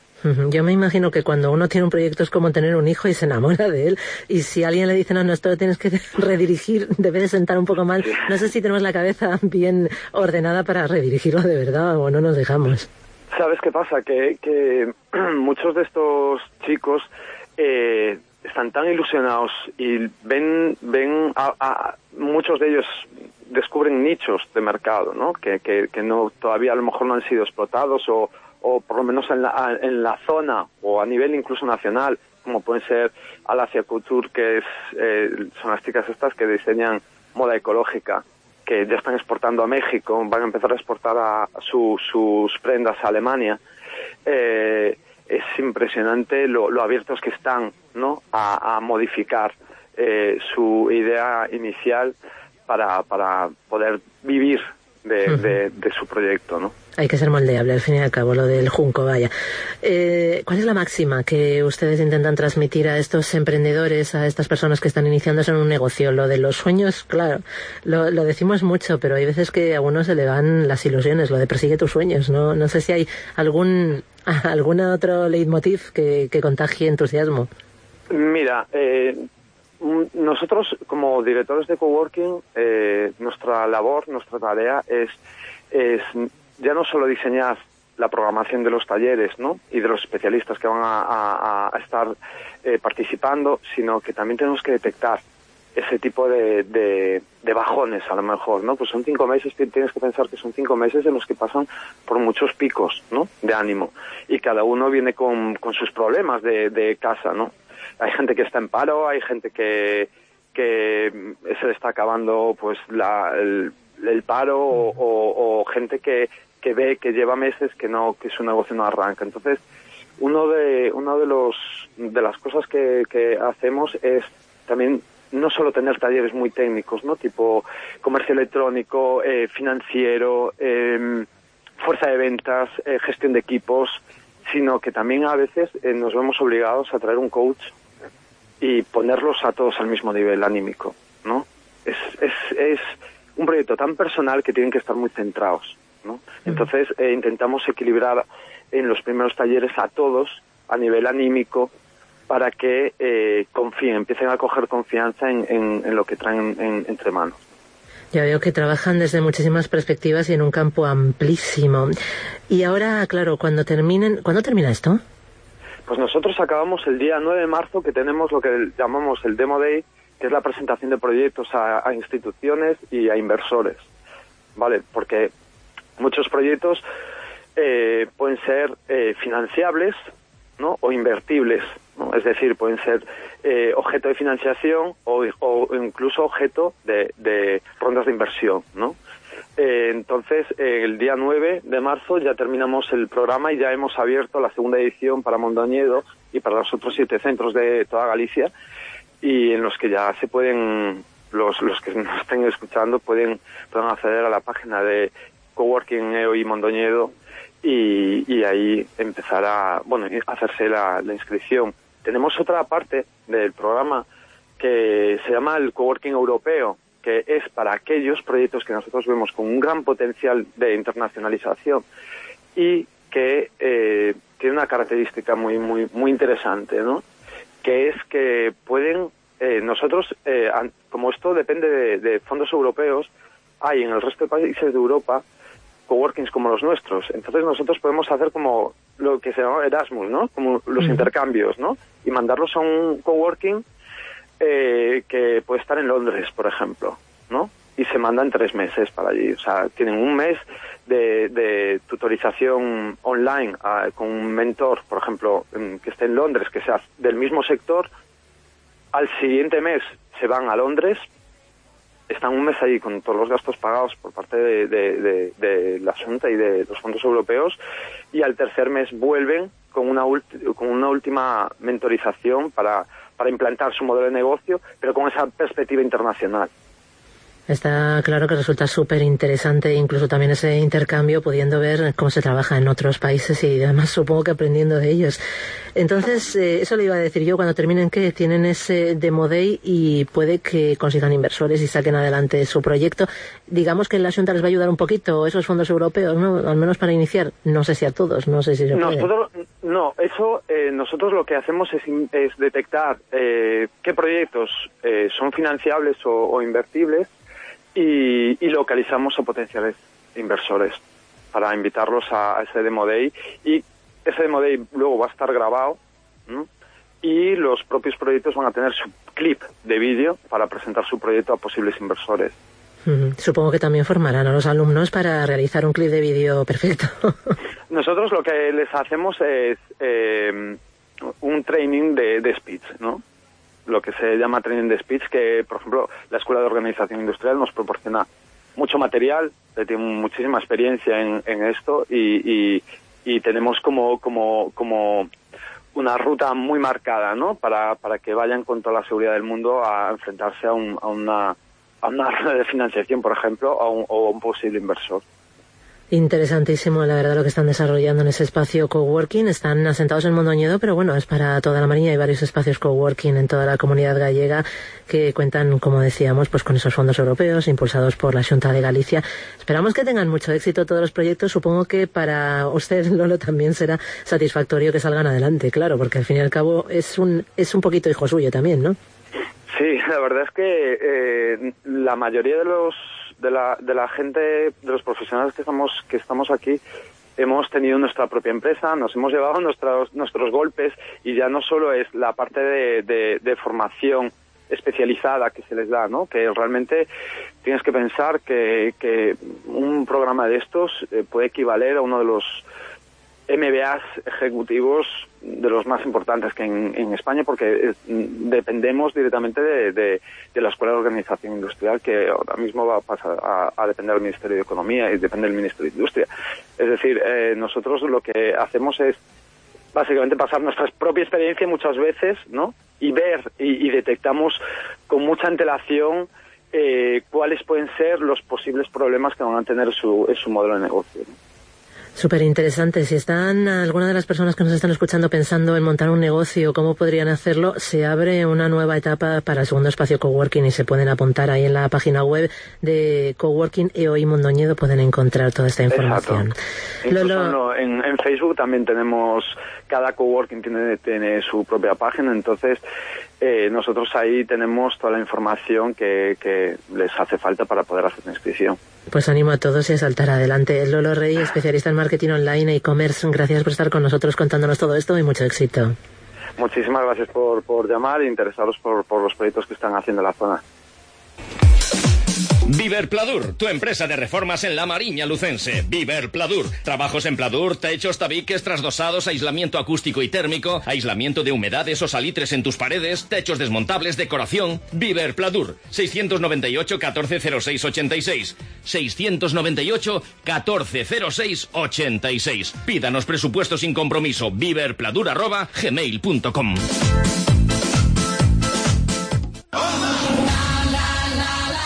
Yo me imagino que cuando uno tiene un proyecto es como tener un hijo y se enamora de él, y si alguien le dice, no, no, esto lo tienes que redirigir, debe de sentar un poco mal. No sé si tenemos la cabeza bien ordenada para redirigirlo de verdad o no nos dejamos. ¿Sabes qué pasa? Que, que muchos de estos chicos eh, están tan ilusionados y ven, ven a, a, muchos de ellos descubren nichos de mercado, ¿no? Que, que, que no todavía a lo mejor no han sido explotados o o por lo menos en la, en la zona o a nivel incluso nacional, como pueden ser Alacia Couture, que es eh, son las chicas estas que diseñan moda ecológica, que ya están exportando a México, van a empezar a exportar a su, sus prendas a Alemania. Eh, es impresionante lo, lo abiertos que están, ¿no? a, a modificar eh, su idea inicial para, para poder vivir de, de, de su proyecto, ¿no? Hay que ser moldeable, al fin y al cabo, lo del junco, vaya. Eh, ¿Cuál es la máxima que ustedes intentan transmitir a estos emprendedores, a estas personas que están iniciándose en un negocio? Lo de los sueños, claro, lo, lo decimos mucho, pero hay veces que a uno se le van las ilusiones, lo de persigue tus sueños, ¿no? No sé si hay algún algún otro leitmotiv que, que contagie entusiasmo. Mira, eh, nosotros como directores de coworking, eh, nuestra labor, nuestra tarea es... es ya no solo diseñar la programación de los talleres, ¿no? y de los especialistas que van a, a, a estar eh, participando, sino que también tenemos que detectar ese tipo de, de, de bajones, a lo mejor, ¿no? Pues son cinco meses, tienes que pensar que son cinco meses en los que pasan por muchos picos, ¿no? de ánimo, y cada uno viene con, con sus problemas de, de casa, ¿no? Hay gente que está en paro, hay gente que, que se le está acabando pues la, el, el paro o, o, o gente que que ve que lleva meses que no que su negocio no arranca. Entonces, uno de uno de los de las cosas que, que hacemos es también no solo tener talleres muy técnicos, ¿no? Tipo comercio electrónico, eh, financiero, eh, fuerza de ventas, eh, gestión de equipos, sino que también a veces eh, nos vemos obligados a traer un coach y ponerlos a todos al mismo nivel anímico, ¿no? Es es es un proyecto tan personal que tienen que estar muy centrados, ¿no? Entonces eh, intentamos equilibrar en los primeros talleres a todos a nivel anímico para que eh, confíen, empiecen a coger confianza en, en, en lo que traen en, entre manos. Ya veo que trabajan desde muchísimas perspectivas y en un campo amplísimo. Y ahora, claro, cuando terminen, ¿cuándo termina esto? Pues nosotros acabamos el día nueve de marzo, que tenemos lo que llamamos el Demo Day, que es la presentación de proyectos a, a instituciones y a inversores, ¿vale? Porque muchos proyectos eh, pueden ser eh, financiables, ¿no? o invertibles, ¿no? Es decir, pueden ser eh, objeto de financiación o, o incluso objeto de, de rondas de inversión, ¿no? Eh, entonces, eh, el día nueve de marzo ya terminamos el programa y ya hemos abierto la segunda edición para Mondoñedo y para los otros siete centros de toda Galicia, y en los que ya se pueden, los, los que nos estén escuchando pueden, pueden acceder a la página de Coworking E O I Mondoñedo y, y ahí empezar a, bueno, hacerse la, la inscripción. tenemos otra parte del programa que se llama el Coworking Europeo, que es para aquellos proyectos que nosotros vemos con un gran potencial de internacionalización y que eh, tiene una característica muy muy muy interesante, ¿no? Que es que pueden, eh, nosotros, eh, como esto depende de, de fondos europeos, hay en el resto de países de Europa coworkings como los nuestros. Entonces nosotros podemos hacer como lo que se llama Erasmus, ¿no? Como los uh-huh. intercambios, ¿no? Y mandarlos a un coworking eh, que puede estar en Londres, por ejemplo, ¿no? Y se mandan tres meses para allí. O sea, tienen un mes de, de tutorización online uh, con un mentor, por ejemplo, en, que esté en Londres, que sea del mismo sector. Al siguiente mes se van a Londres, están un mes ahí con todos los gastos pagados por parte de, de, de, de la Junta y de los fondos europeos, y al tercer mes vuelven con una, ulti- con una última mentorización para, para implantar su modelo de negocio, pero con esa perspectiva internacional. Está claro que resulta súper interesante incluso también ese intercambio, pudiendo ver cómo se trabaja en otros países y además supongo que aprendiendo de ellos. Entonces, eh, eso le iba a decir yo, cuando terminen que tienen ese Demo Day y puede que consigan inversores y saquen adelante su proyecto, digamos que la Xunta les va a ayudar un poquito, esos fondos europeos, ¿no? Al menos para iniciar, no sé si a todos, no sé si se puede. Nosotros, no, eso, eh, nosotros lo que hacemos es, es detectar eh, qué proyectos eh, son financiables o, o invertibles, Y, y localizamos a potenciales inversores para invitarlos a, a ese Demo Day, y ese Demo Day luego va a estar grabado, ¿no? Y los propios proyectos van a tener su clip de vídeo para presentar su proyecto a posibles inversores. Mm, supongo que también formarán a los alumnos para realizar un clip de vídeo perfecto. Nosotros lo que les hacemos es eh, un training de, de speech, ¿no? Lo que se llama training de speech, que por ejemplo la Escuela de Organización Industrial nos proporciona mucho material, tiene muchísima experiencia en, en esto, y, y, y tenemos como como como una ruta muy marcada, ¿no? Para para que vayan con toda la seguridad del mundo a enfrentarse a, un, a una a una red de financiación, por ejemplo, o a un, o a un posible inversor. Interesantísimo, la verdad, lo que están desarrollando en ese espacio coworking. Están asentados en Mondoñedo, pero bueno, es para toda la Mariña. Hay varios espacios coworking en toda la comunidad gallega que cuentan, como decíamos, pues con esos fondos europeos impulsados por la Xunta de Galicia. Esperamos que tengan mucho éxito todos los proyectos. Supongo que para usted, Lolo, también será satisfactorio que salgan adelante, claro, porque al fin y al cabo es un es un poquito hijo suyo también, ¿no? Sí, la verdad es que eh, la mayoría de los de la de la gente, de los profesionales que estamos que estamos aquí, hemos tenido nuestra propia empresa, nos hemos llevado nuestros nuestros golpes, y ya no solo es la parte de, de, de formación especializada que se les da, ¿no? Que realmente tienes que pensar que, que un programa de estos eh, puede equivaler a uno de los M B As ejecutivos de los más importantes que en, en España, porque eh, dependemos directamente de, de, de la Escuela de Organización Industrial, que ahora mismo va a pasar a, a depender del Ministerio de Economía y depende del Ministerio de Industria. Es decir, eh, nosotros lo que hacemos es básicamente pasar nuestra propia experiencia muchas veces, ¿no? Y ver y, y detectamos con mucha antelación eh, cuáles pueden ser los posibles problemas que van a tener su, en su modelo de negocio, ¿no? Súper interesante. Si están alguna de las personas que nos están escuchando pensando en montar un negocio, ¿cómo podrían hacerlo? Se abre una nueva etapa para el segundo espacio coworking y se pueden apuntar ahí en la página web de Coworking E O I Mondoñedo. Pueden encontrar toda esta información. Lolo... En, en Facebook también tenemos, cada coworking tiene, tiene su propia página, entonces eh, nosotros ahí tenemos toda la información que, que les hace falta para poder hacer una inscripción. Pues animo a todos y a saltar adelante. Lolo Rey, especialista en marketing online e e-commerce, gracias por estar con nosotros contándonos todo esto y mucho éxito. Muchísimas gracias por, por llamar e interesaros por, por los proyectos que están haciendo en la zona. Viver Pladur, tu empresa de reformas en la Mariña lucense. Viver Pladur. Trabajos en Pladur, techos, tabiques, trasdosados, aislamiento acústico y térmico, aislamiento de humedades o salitres en tus paredes, techos desmontables, decoración. Viver Pladur. seiscientos noventa y ocho, catorce cero seis, ochenta y seis. seiscientos noventa y ocho, catorce cero seis, ochenta y seis. Pídanos presupuesto sin compromiso. viverpladur arroba gmail punto com.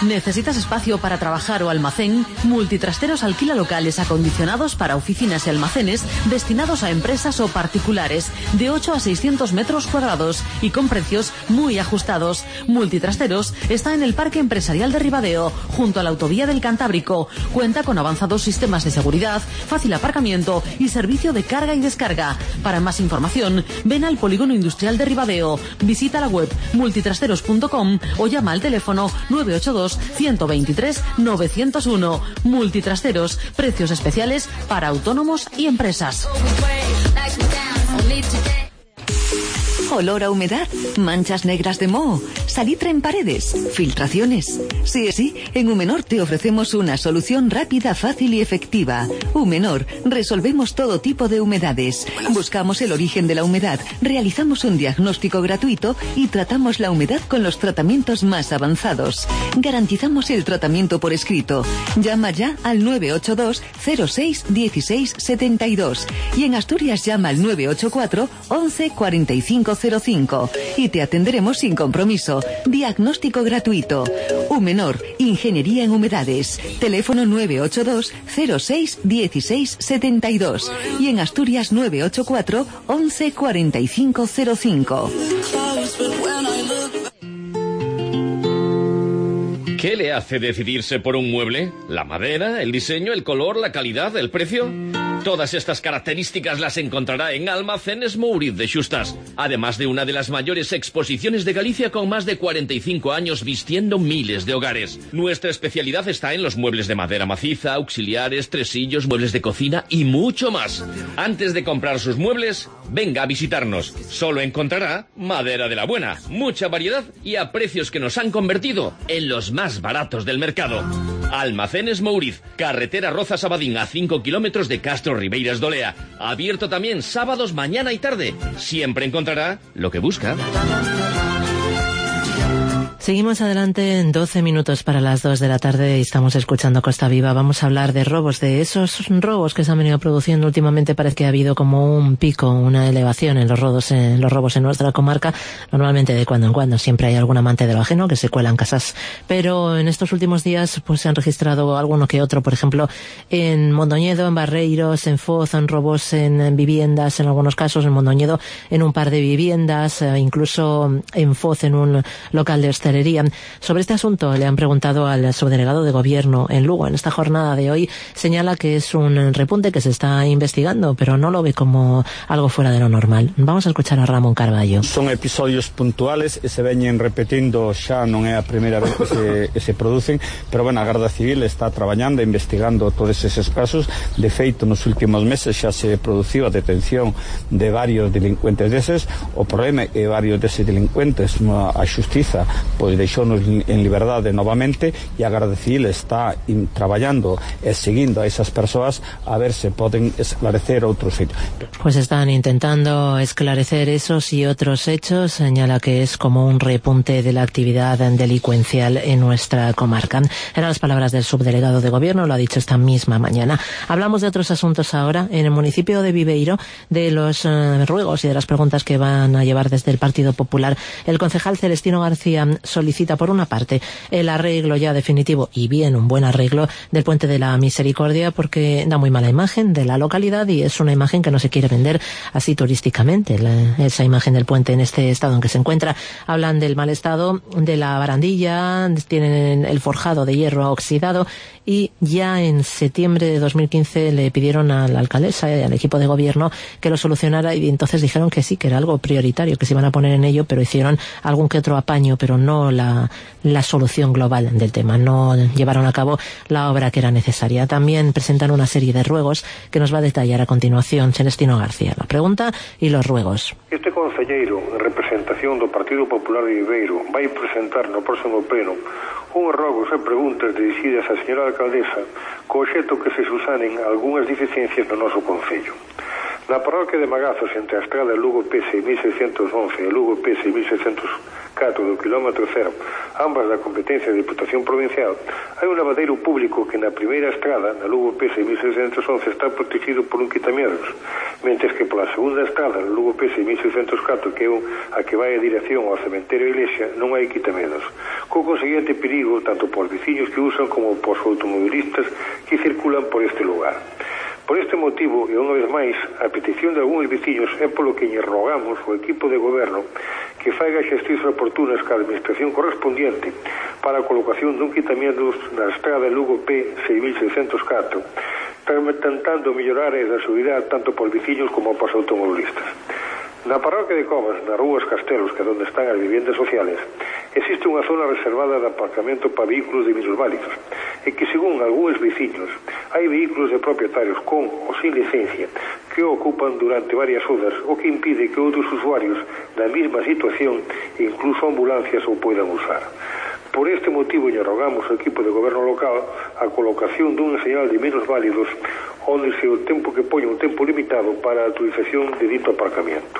¿Necesitas espacio para trabajar o almacén? Multitrasteros alquila locales acondicionados para oficinas y almacenes destinados a empresas o particulares de ocho a seiscientos metros cuadrados y con precios muy ajustados. Multitrasteros está en el Parque Empresarial de Ribadeo, junto a la autovía del Cantábrico. Cuenta con avanzados sistemas de seguridad, fácil aparcamiento y servicio de carga y descarga. Para más información, ven al Polígono Industrial de Ribadeo. Visita la web multitrasteros punto com o llama al teléfono nueve ocho dos, uno dos tres, nueve cero uno. Multitrasteros, precios especiales para autónomos y empresas. Olor a humedad, manchas negras de moho, salitre en paredes, filtraciones. Sí, sí, en Humenor te ofrecemos una solución rápida, fácil y efectiva. Humenor, resolvemos todo tipo de humedades. Buscamos el origen de la humedad, realizamos un diagnóstico gratuito y tratamos la humedad con los tratamientos más avanzados. Garantizamos el tratamiento por escrito. Llama ya al nueve ocho dos, cero seis, dieciséis, setenta y dos y en Asturias llama al nueve ocho cuatro, once, cuarenta y cinco cero cinco y te atenderemos sin compromiso. Diagnóstico gratuito. Humenor, Ingeniería en Humedades. Teléfono nueve ocho dos, cero seis, dieciséis, setenta y dos y en Asturias nueve ocho cuatro, once, cuarenta y cinco cero cinco. ¿Qué le hace decidirse por un mueble? ¿La madera, el diseño, el color, la calidad, el precio? Todas estas características las encontrará en Almacenes Mouriz de Xustas, además de una de las mayores exposiciones de Galicia con más de cuarenta y cinco años vistiendo miles de hogares. Nuestra especialidad está en los muebles de madera maciza, auxiliares, tresillos, muebles de cocina y mucho más. Antes de comprar sus muebles, venga a visitarnos. Solo encontrará madera de la buena, mucha variedad y a precios que nos han convertido en los más baratos del mercado. Almacenes Mouriz, carretera Rozas-Abadín a cinco kilómetros de Castro Ribeiras de Olea. Abierto también sábados mañana y tarde. Siempre encontrará lo que busca. Seguimos adelante en doce minutos para las dos de la tarde y estamos escuchando Costa Viva. Vamos a hablar de robos, de esos robos que se han venido produciendo últimamente. Parece que ha habido como un pico, una elevación en los robos en los robos en nuestra comarca. Normalmente de cuando en cuando siempre hay algún amante de lo ajeno que se cuela en casas, pero en estos últimos días pues se han registrado alguno que otro, por ejemplo en Mondoñedo, en Barreiros, en Foz, en robos en viviendas, en algunos casos en Mondoñedo en un par de viviendas, incluso en Foz en un local de hostelería. Sobre este asunto le han preguntado al subdelegado de Gobierno en Lugo. En esta jornada de hoy señala que es un repunte que se está investigando, pero no lo ve como algo fuera de lo normal. Vamos a escuchar a Ramón Carballo. Son episodios puntuales e se veñen repetindo, xa non é a primeira vez que se, que se producen, pero bueno, a Garda Civil está traballando e investigando todos eses casos. De feito, nos últimos meses xa se produciu a detención de varios delincuentes deses. O problema é que varios deses delincuentes a xustiza pois deixounos en liberdade novamente e a Garda Civil está in, traballando e seguindo a esas persoas a ver se poden esclarecer outros hechos. Pues están intentando esclarecer esos y otros hechos. Señala que es como un repunte de la actividad delincuencial en nuestra comarca. Eran las palabras del subdelegado de Gobierno, lo ha dicho esta misma mañana. Hablamos de otros asuntos ahora. En el municipio de Viveiro, de los uh, ruegos y de las preguntas que van a llevar desde el Partido Popular, el concejal Celestino García solicita por una parte el arreglo ya definitivo y bien un buen arreglo del Puente de la Misericordia, porque da muy mala imagen de la localidad y es una imagen que no se quiere vender así turísticamente, la, esa imagen del puente en este estado en que se encuentra. Hablan del mal estado de la barandilla, tienen el forjado de hierro oxidado y ya en septiembre de dos mil quince le pidieron a la alcaldesa y al equipo de Gobierno que lo solucionara y entonces dijeron que sí, que era algo prioritario, que se iban a poner en ello, pero hicieron algún que otro apaño, pero no la, la solución global del tema, no llevaron a cabo la obra que era necesaria. También presentan una serie de ruegos que nos va a detallar a continuación Celestino García. La pregunta y los ruegos. Este concelleiro, en representación do Partido Popular de Viveiro, vai presentar no próximo pleno un rogos e preguntas dirixidas á señora alcaldesa co obxecto que se susanen algunhas deficiencias no noso concello. Na parroquia de Magazos, entre a estrada Lugo P seis mil seiscentos once e Lugo P seis mil seiscentos catro do kilómetro cero, ambas da competencia da Diputación Provincial, hai un lavadeiro público que na primeira estrada, na Lugo P seis mil seiscentos once, está protegido por un quitamiedos, mentres que pola segunda estrada, na Lugo P seis mil seiscentos catro, que é a que vai a dirección ao cementerio e iglesia, non hai quitamedos, co conseguinte perigo tanto por veciños que usan como por automobilistas que circulan por este lugar. Por este motivo, e unha vez máis, a petición de algúns veciños é polo que lle rogamos ao equipo de goberno que faiga xestións oportunas ca administración correspondiente para a colocación dun quitamientos na estrada Lugo P seis mil seiscentos catro, tentando mellorar a seguridade tanto por veciños como por automobilistas. Na parroquia de Covas, na Rúas Castelos, que é onde están as viviendas sociales, existe unha zona reservada de aparcamento para vehículos de minusválidos, e que, según algúns veciños, hai vehículos de propietarios con ou sin licencia que o ocupan durante varias horas, o que impide que outros usuarios da mesma situación, incluso ambulancias, o poidan usar. Por este motivo, lle rogamos ao equipo de goberno local a colocación dun señal de minusválidos onde se o tempo que poña un tempo limitado para a utilización de dito aparcamiento.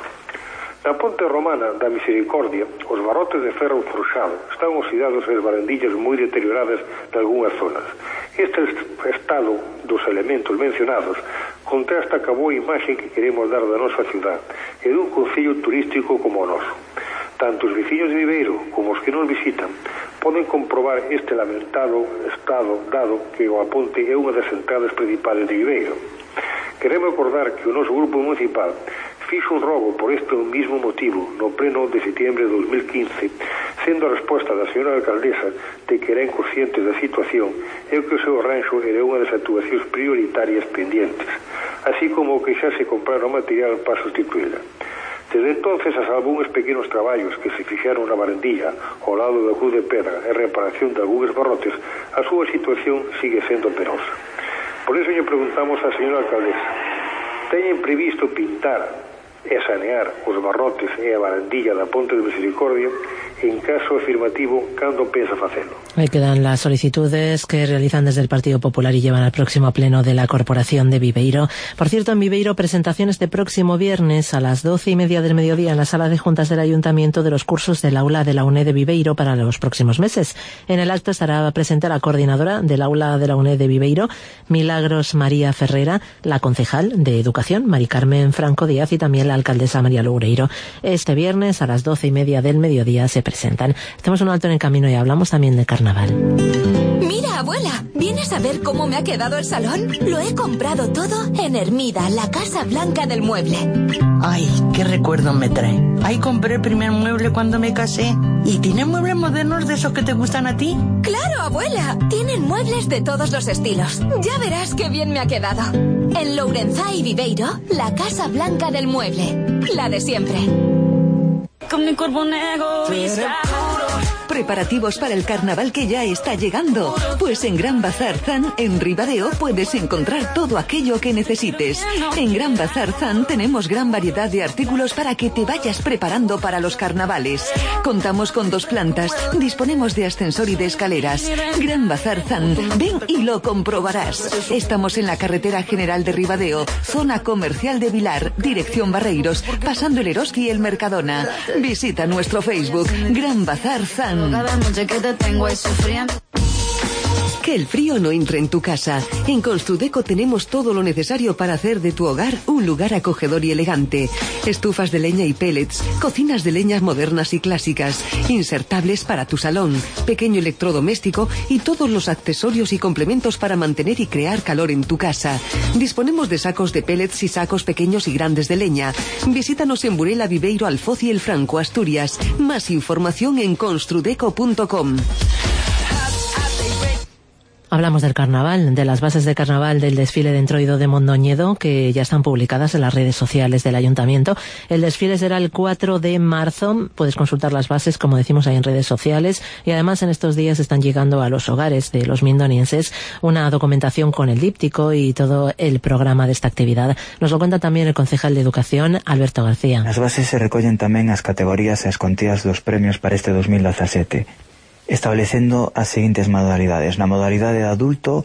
Na ponte romana da Misericordia, os barrotes de ferro forxado están oxidados e as barandillas moi deterioradas de algunhas zonas. Este estado dos elementos mencionados contrasta ca boa imaxe que queremos dar da nosa ciudad e dun concello turístico como o noso. Tanto os veciños de Viveiro como os que nos visitan poden comprobar este lamentado estado dado que a ponte é unha das entradas principales de Viveiro. Queremos recordar que o noso grupo municipal fixo un rogo por este mismo motivo no pleno de setembro de dos mil quince, sendo a resposta da señora alcaldesa de que eran conscientes da situación e que o seu ranxo era unha das actuacións prioritarias pendientes, así como que xa se compraron material para sustituíla. Desde entonces, a salvo uns pequenos traballos que se fixeron na barandilla ao lado da cruz de pedra e reparación de algúns barrotes, a súa situación sigue sendo penosa. Por iso lle preguntamos á señora alcaldesa, teñen previsto pintar e sanear os barrotes e a barandilla da Ponte de Misericordia? En caso afirmativo, cando pensa facelo? Ahí quedan las solicitudes que realizan desde el Partido Popular y llevan al próximo pleno de la Corporación de Viveiro. Por cierto, en Viveiro, presentación este próximo viernes a las doce y media del mediodía en la sala de juntas del Ayuntamiento de los cursos del aula de la UNED de Viveiro para los próximos meses. En el acto estará presente la coordinadora del aula de la UNED de Viveiro, Milagros María Ferrera, la concejal de Educación, Mari Carmen Franco Díaz, y también la alcaldesa María Loureiro. Este viernes a las doce y media del mediodía se presentan. Hacemos un alto en el camino y hablamos también de carnaval. Mira, abuela, ¿vienes a ver cómo me ha quedado el salón? Lo he comprado todo en Hermida, la Casa Blanca del Mueble. Ay, qué recuerdo me trae. Ahí compré el primer mueble cuando me casé. ¿Y tienen muebles modernos de esos que te gustan a ti? ¡Claro, abuela! Tienen muebles de todos los estilos. Ya verás qué bien me ha quedado. En Lourenzá y Viveiro, la Casa Blanca del Mueble. La de siempre. Con mi cuerpo negro, Preparativos para el carnaval que ya está llegando. Pues en Gran Bazar Zan, en Ribadeo, puedes encontrar todo aquello que necesites. En Gran Bazar Zan tenemos gran variedad de artículos para que te vayas preparando para los carnavales. Contamos con dos plantas, disponemos de ascensor y de escaleras. Gran Bazar Zan, ven y lo comprobarás. Estamos en la carretera general de Ribadeo, zona comercial de Vilar, dirección Barreiros, pasando el Eroski y el Mercadona. Visita nuestro Facebook, Gran Bazar Zan. Que el frío no entre en tu casa. En Construdeco tenemos todo lo necesario para hacer de tu hogar un lugar acogedor y elegante. Estufas de leña y pellets, cocinas de leñas modernas y clásicas, insertables para tu salón, pequeño electrodoméstico y todos los accesorios y complementos para mantener y crear calor en tu casa. Disponemos de sacos de pellets y sacos pequeños y grandes de leña. Visítanos en Burela, Viveiro, Alfoz y El Franco, Asturias. Más información en construdeco punto com. Hablamos del carnaval, de las bases de carnaval del desfile de Entroido de Mondoñedo, que ya están publicadas en las redes sociales del Ayuntamiento. El desfile será el cuatro de marzo. Puedes consultar las bases, como decimos, ahí en redes sociales. Y además en estos días están llegando a los hogares de los mindonienses una documentación con el díptico y todo el programa de esta actividad. Nos lo cuenta también el concejal de Educación, Alberto García. Nas bases se recollen tamén as categorías e as contías dos premios para este dos mil dezasete. Establecendo as seguintes modalidades. Na modalidade de adulto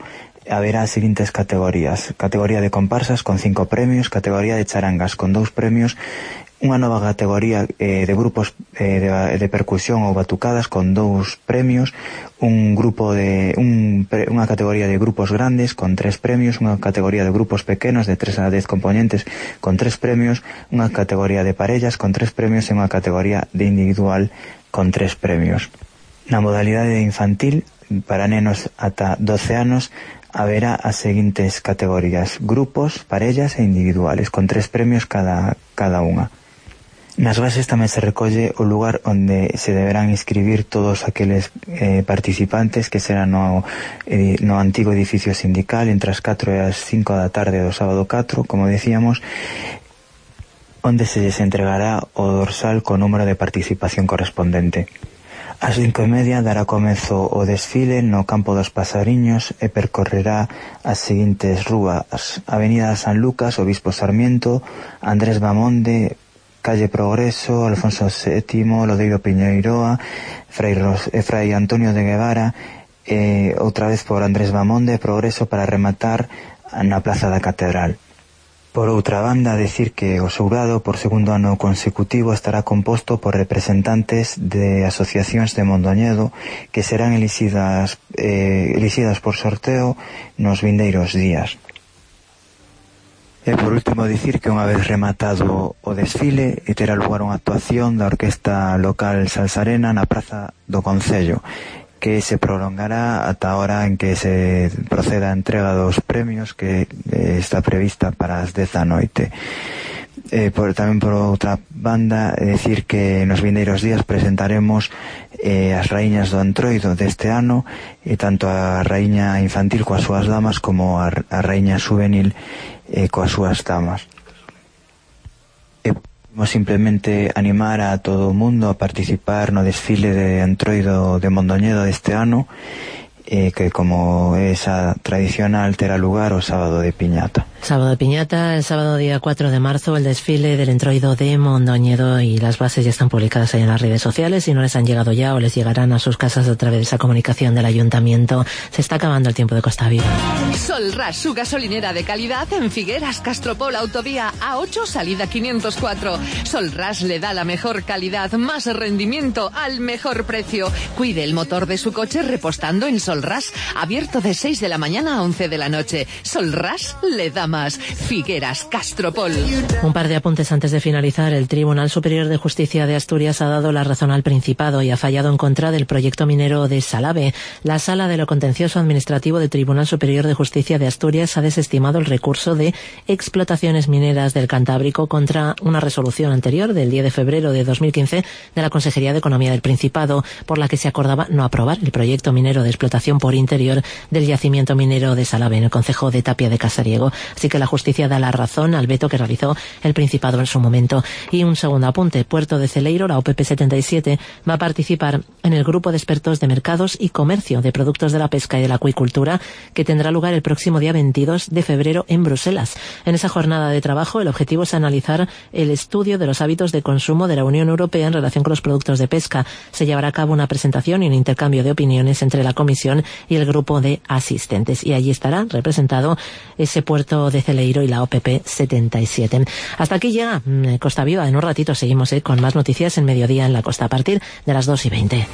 haberá as seguintes categorías: categoría de comparsas con cinco premios, categoría de charangas con dous premios, unha nova categoría eh, de grupos eh, de, de percusión ou batucadas con dous premios, un grupo de un, unha categoría de grupos grandes con tres premios, unha categoría de grupos pequenos de tres a dez componentes con tres premios, unha categoría de parellas con tres premios e unha categoría de individual con tres premios. Na modalidade infantil, para nenos ata doce anos, haberá as seguintes categorías: grupos, parellas e individuales con tres premios cada, cada unha. Nas bases tamén se recolle o lugar onde se deberán inscribir todos aqueles eh, participantes que serán no, eh, no antigo edificio sindical entre as catro e as cinco da tarde do sábado catro, como decíamos, onde se lles entregará o dorsal co número de participación correspondente. Ás cinco e media dará comezo o desfile no Campo dos Pasariños e percorrerá as seguintes rúas: Avenida San Lucas, Obispo Sarmiento, Andrés Bamonde, Calle Progreso, Alfonso sétimo, Lodeiro Piñeiroa, Fray, Ros, eh, Fray Antonio de Guevara, e outra vez por Andrés Bamonde, Progreso, para rematar na Plaza da Catedral. Por outra banda, decir que o xurado por segundo ano consecutivo estará composto por representantes de asociacións de Mondoñedo que serán elixidas, eh, elixidas por sorteo nos vindeiros días. E por último dicir que unha vez rematado o desfile terá lugar unha actuación da orquesta local Salsarena na Praza do Concello, que se prolongará ata a hora en que se proceda a entrega dos premios, que eh, está prevista para as dez da noite. Eh, por, tamén por outra banda, decir que nos vindeiros días presentaremos eh, as raíñas do Entroido deste ano, e tanto a raíña infantil coas súas damas como a, a raíña juvenil eh, coas súas damas. E podemos simplemente animar a todo o mundo a participar no desfile de Entroido de Mondoñedo deste ano, eh, que como é esa tradicional terá lugar o sábado de Piñata. Sábado de Piñata, el sábado día cuatro de marzo, el desfile del Entroido de Mondoñedo, y las bases ya están publicadas ahí en las redes sociales. Si no les han llegado ya, o les llegarán a sus casas a través de esa comunicación del ayuntamiento. Se está acabando el tiempo de Costa Viva. Solras, su gasolinera de calidad en Figueras, Castropol, autovía A ocho, salida quinientos cuatro. Solras le da la mejor calidad, más rendimiento al mejor precio. Cuide el motor de su coche repostando en Solras, abierto de seis de la mañana a once de la noche. Solras le da más. Figueras, Castropol. Un par de apuntes antes de finalizar. El Tribunal Superior de Justicia de Asturias ha dado la razón al Principado y ha fallado en contra del proyecto minero de Salave. La Sala de lo Contencioso Administrativo del Tribunal Superior de Justicia de Asturias ha desestimado el recurso de explotaciones mineras del Cantábrico contra una resolución anterior del diez de febrero de dos mil quince de la Consejería de Economía del Principado, por la que se acordaba no aprobar el proyecto minero de explotación por interior del yacimiento minero de Salave en el concejo de Tapia de Casariego. Así que la justicia da la razón al veto que realizó el Principado en su momento. Y un segundo apunte: Puerto de Celeiro, la O P P setenta y siete, va a participar en el grupo de expertos de mercados y comercio de productos de la pesca y de la acuicultura, que tendrá lugar el próximo día veintidós de febrero en Bruselas. En esa jornada de trabajo, el objetivo es analizar el estudio de los hábitos de consumo de la Unión Europea en relación con los productos de pesca. Se llevará a cabo una presentación y un intercambio de opiniones entre la Comisión y el grupo de asistentes, y allí estará representado ese Puerto de Celeiro y la O P P setenta y siete. Hasta aquí llega Costa Viva. En un ratito seguimos eh, con más noticias en Mediodía en la Costa a partir de las dos y veinte.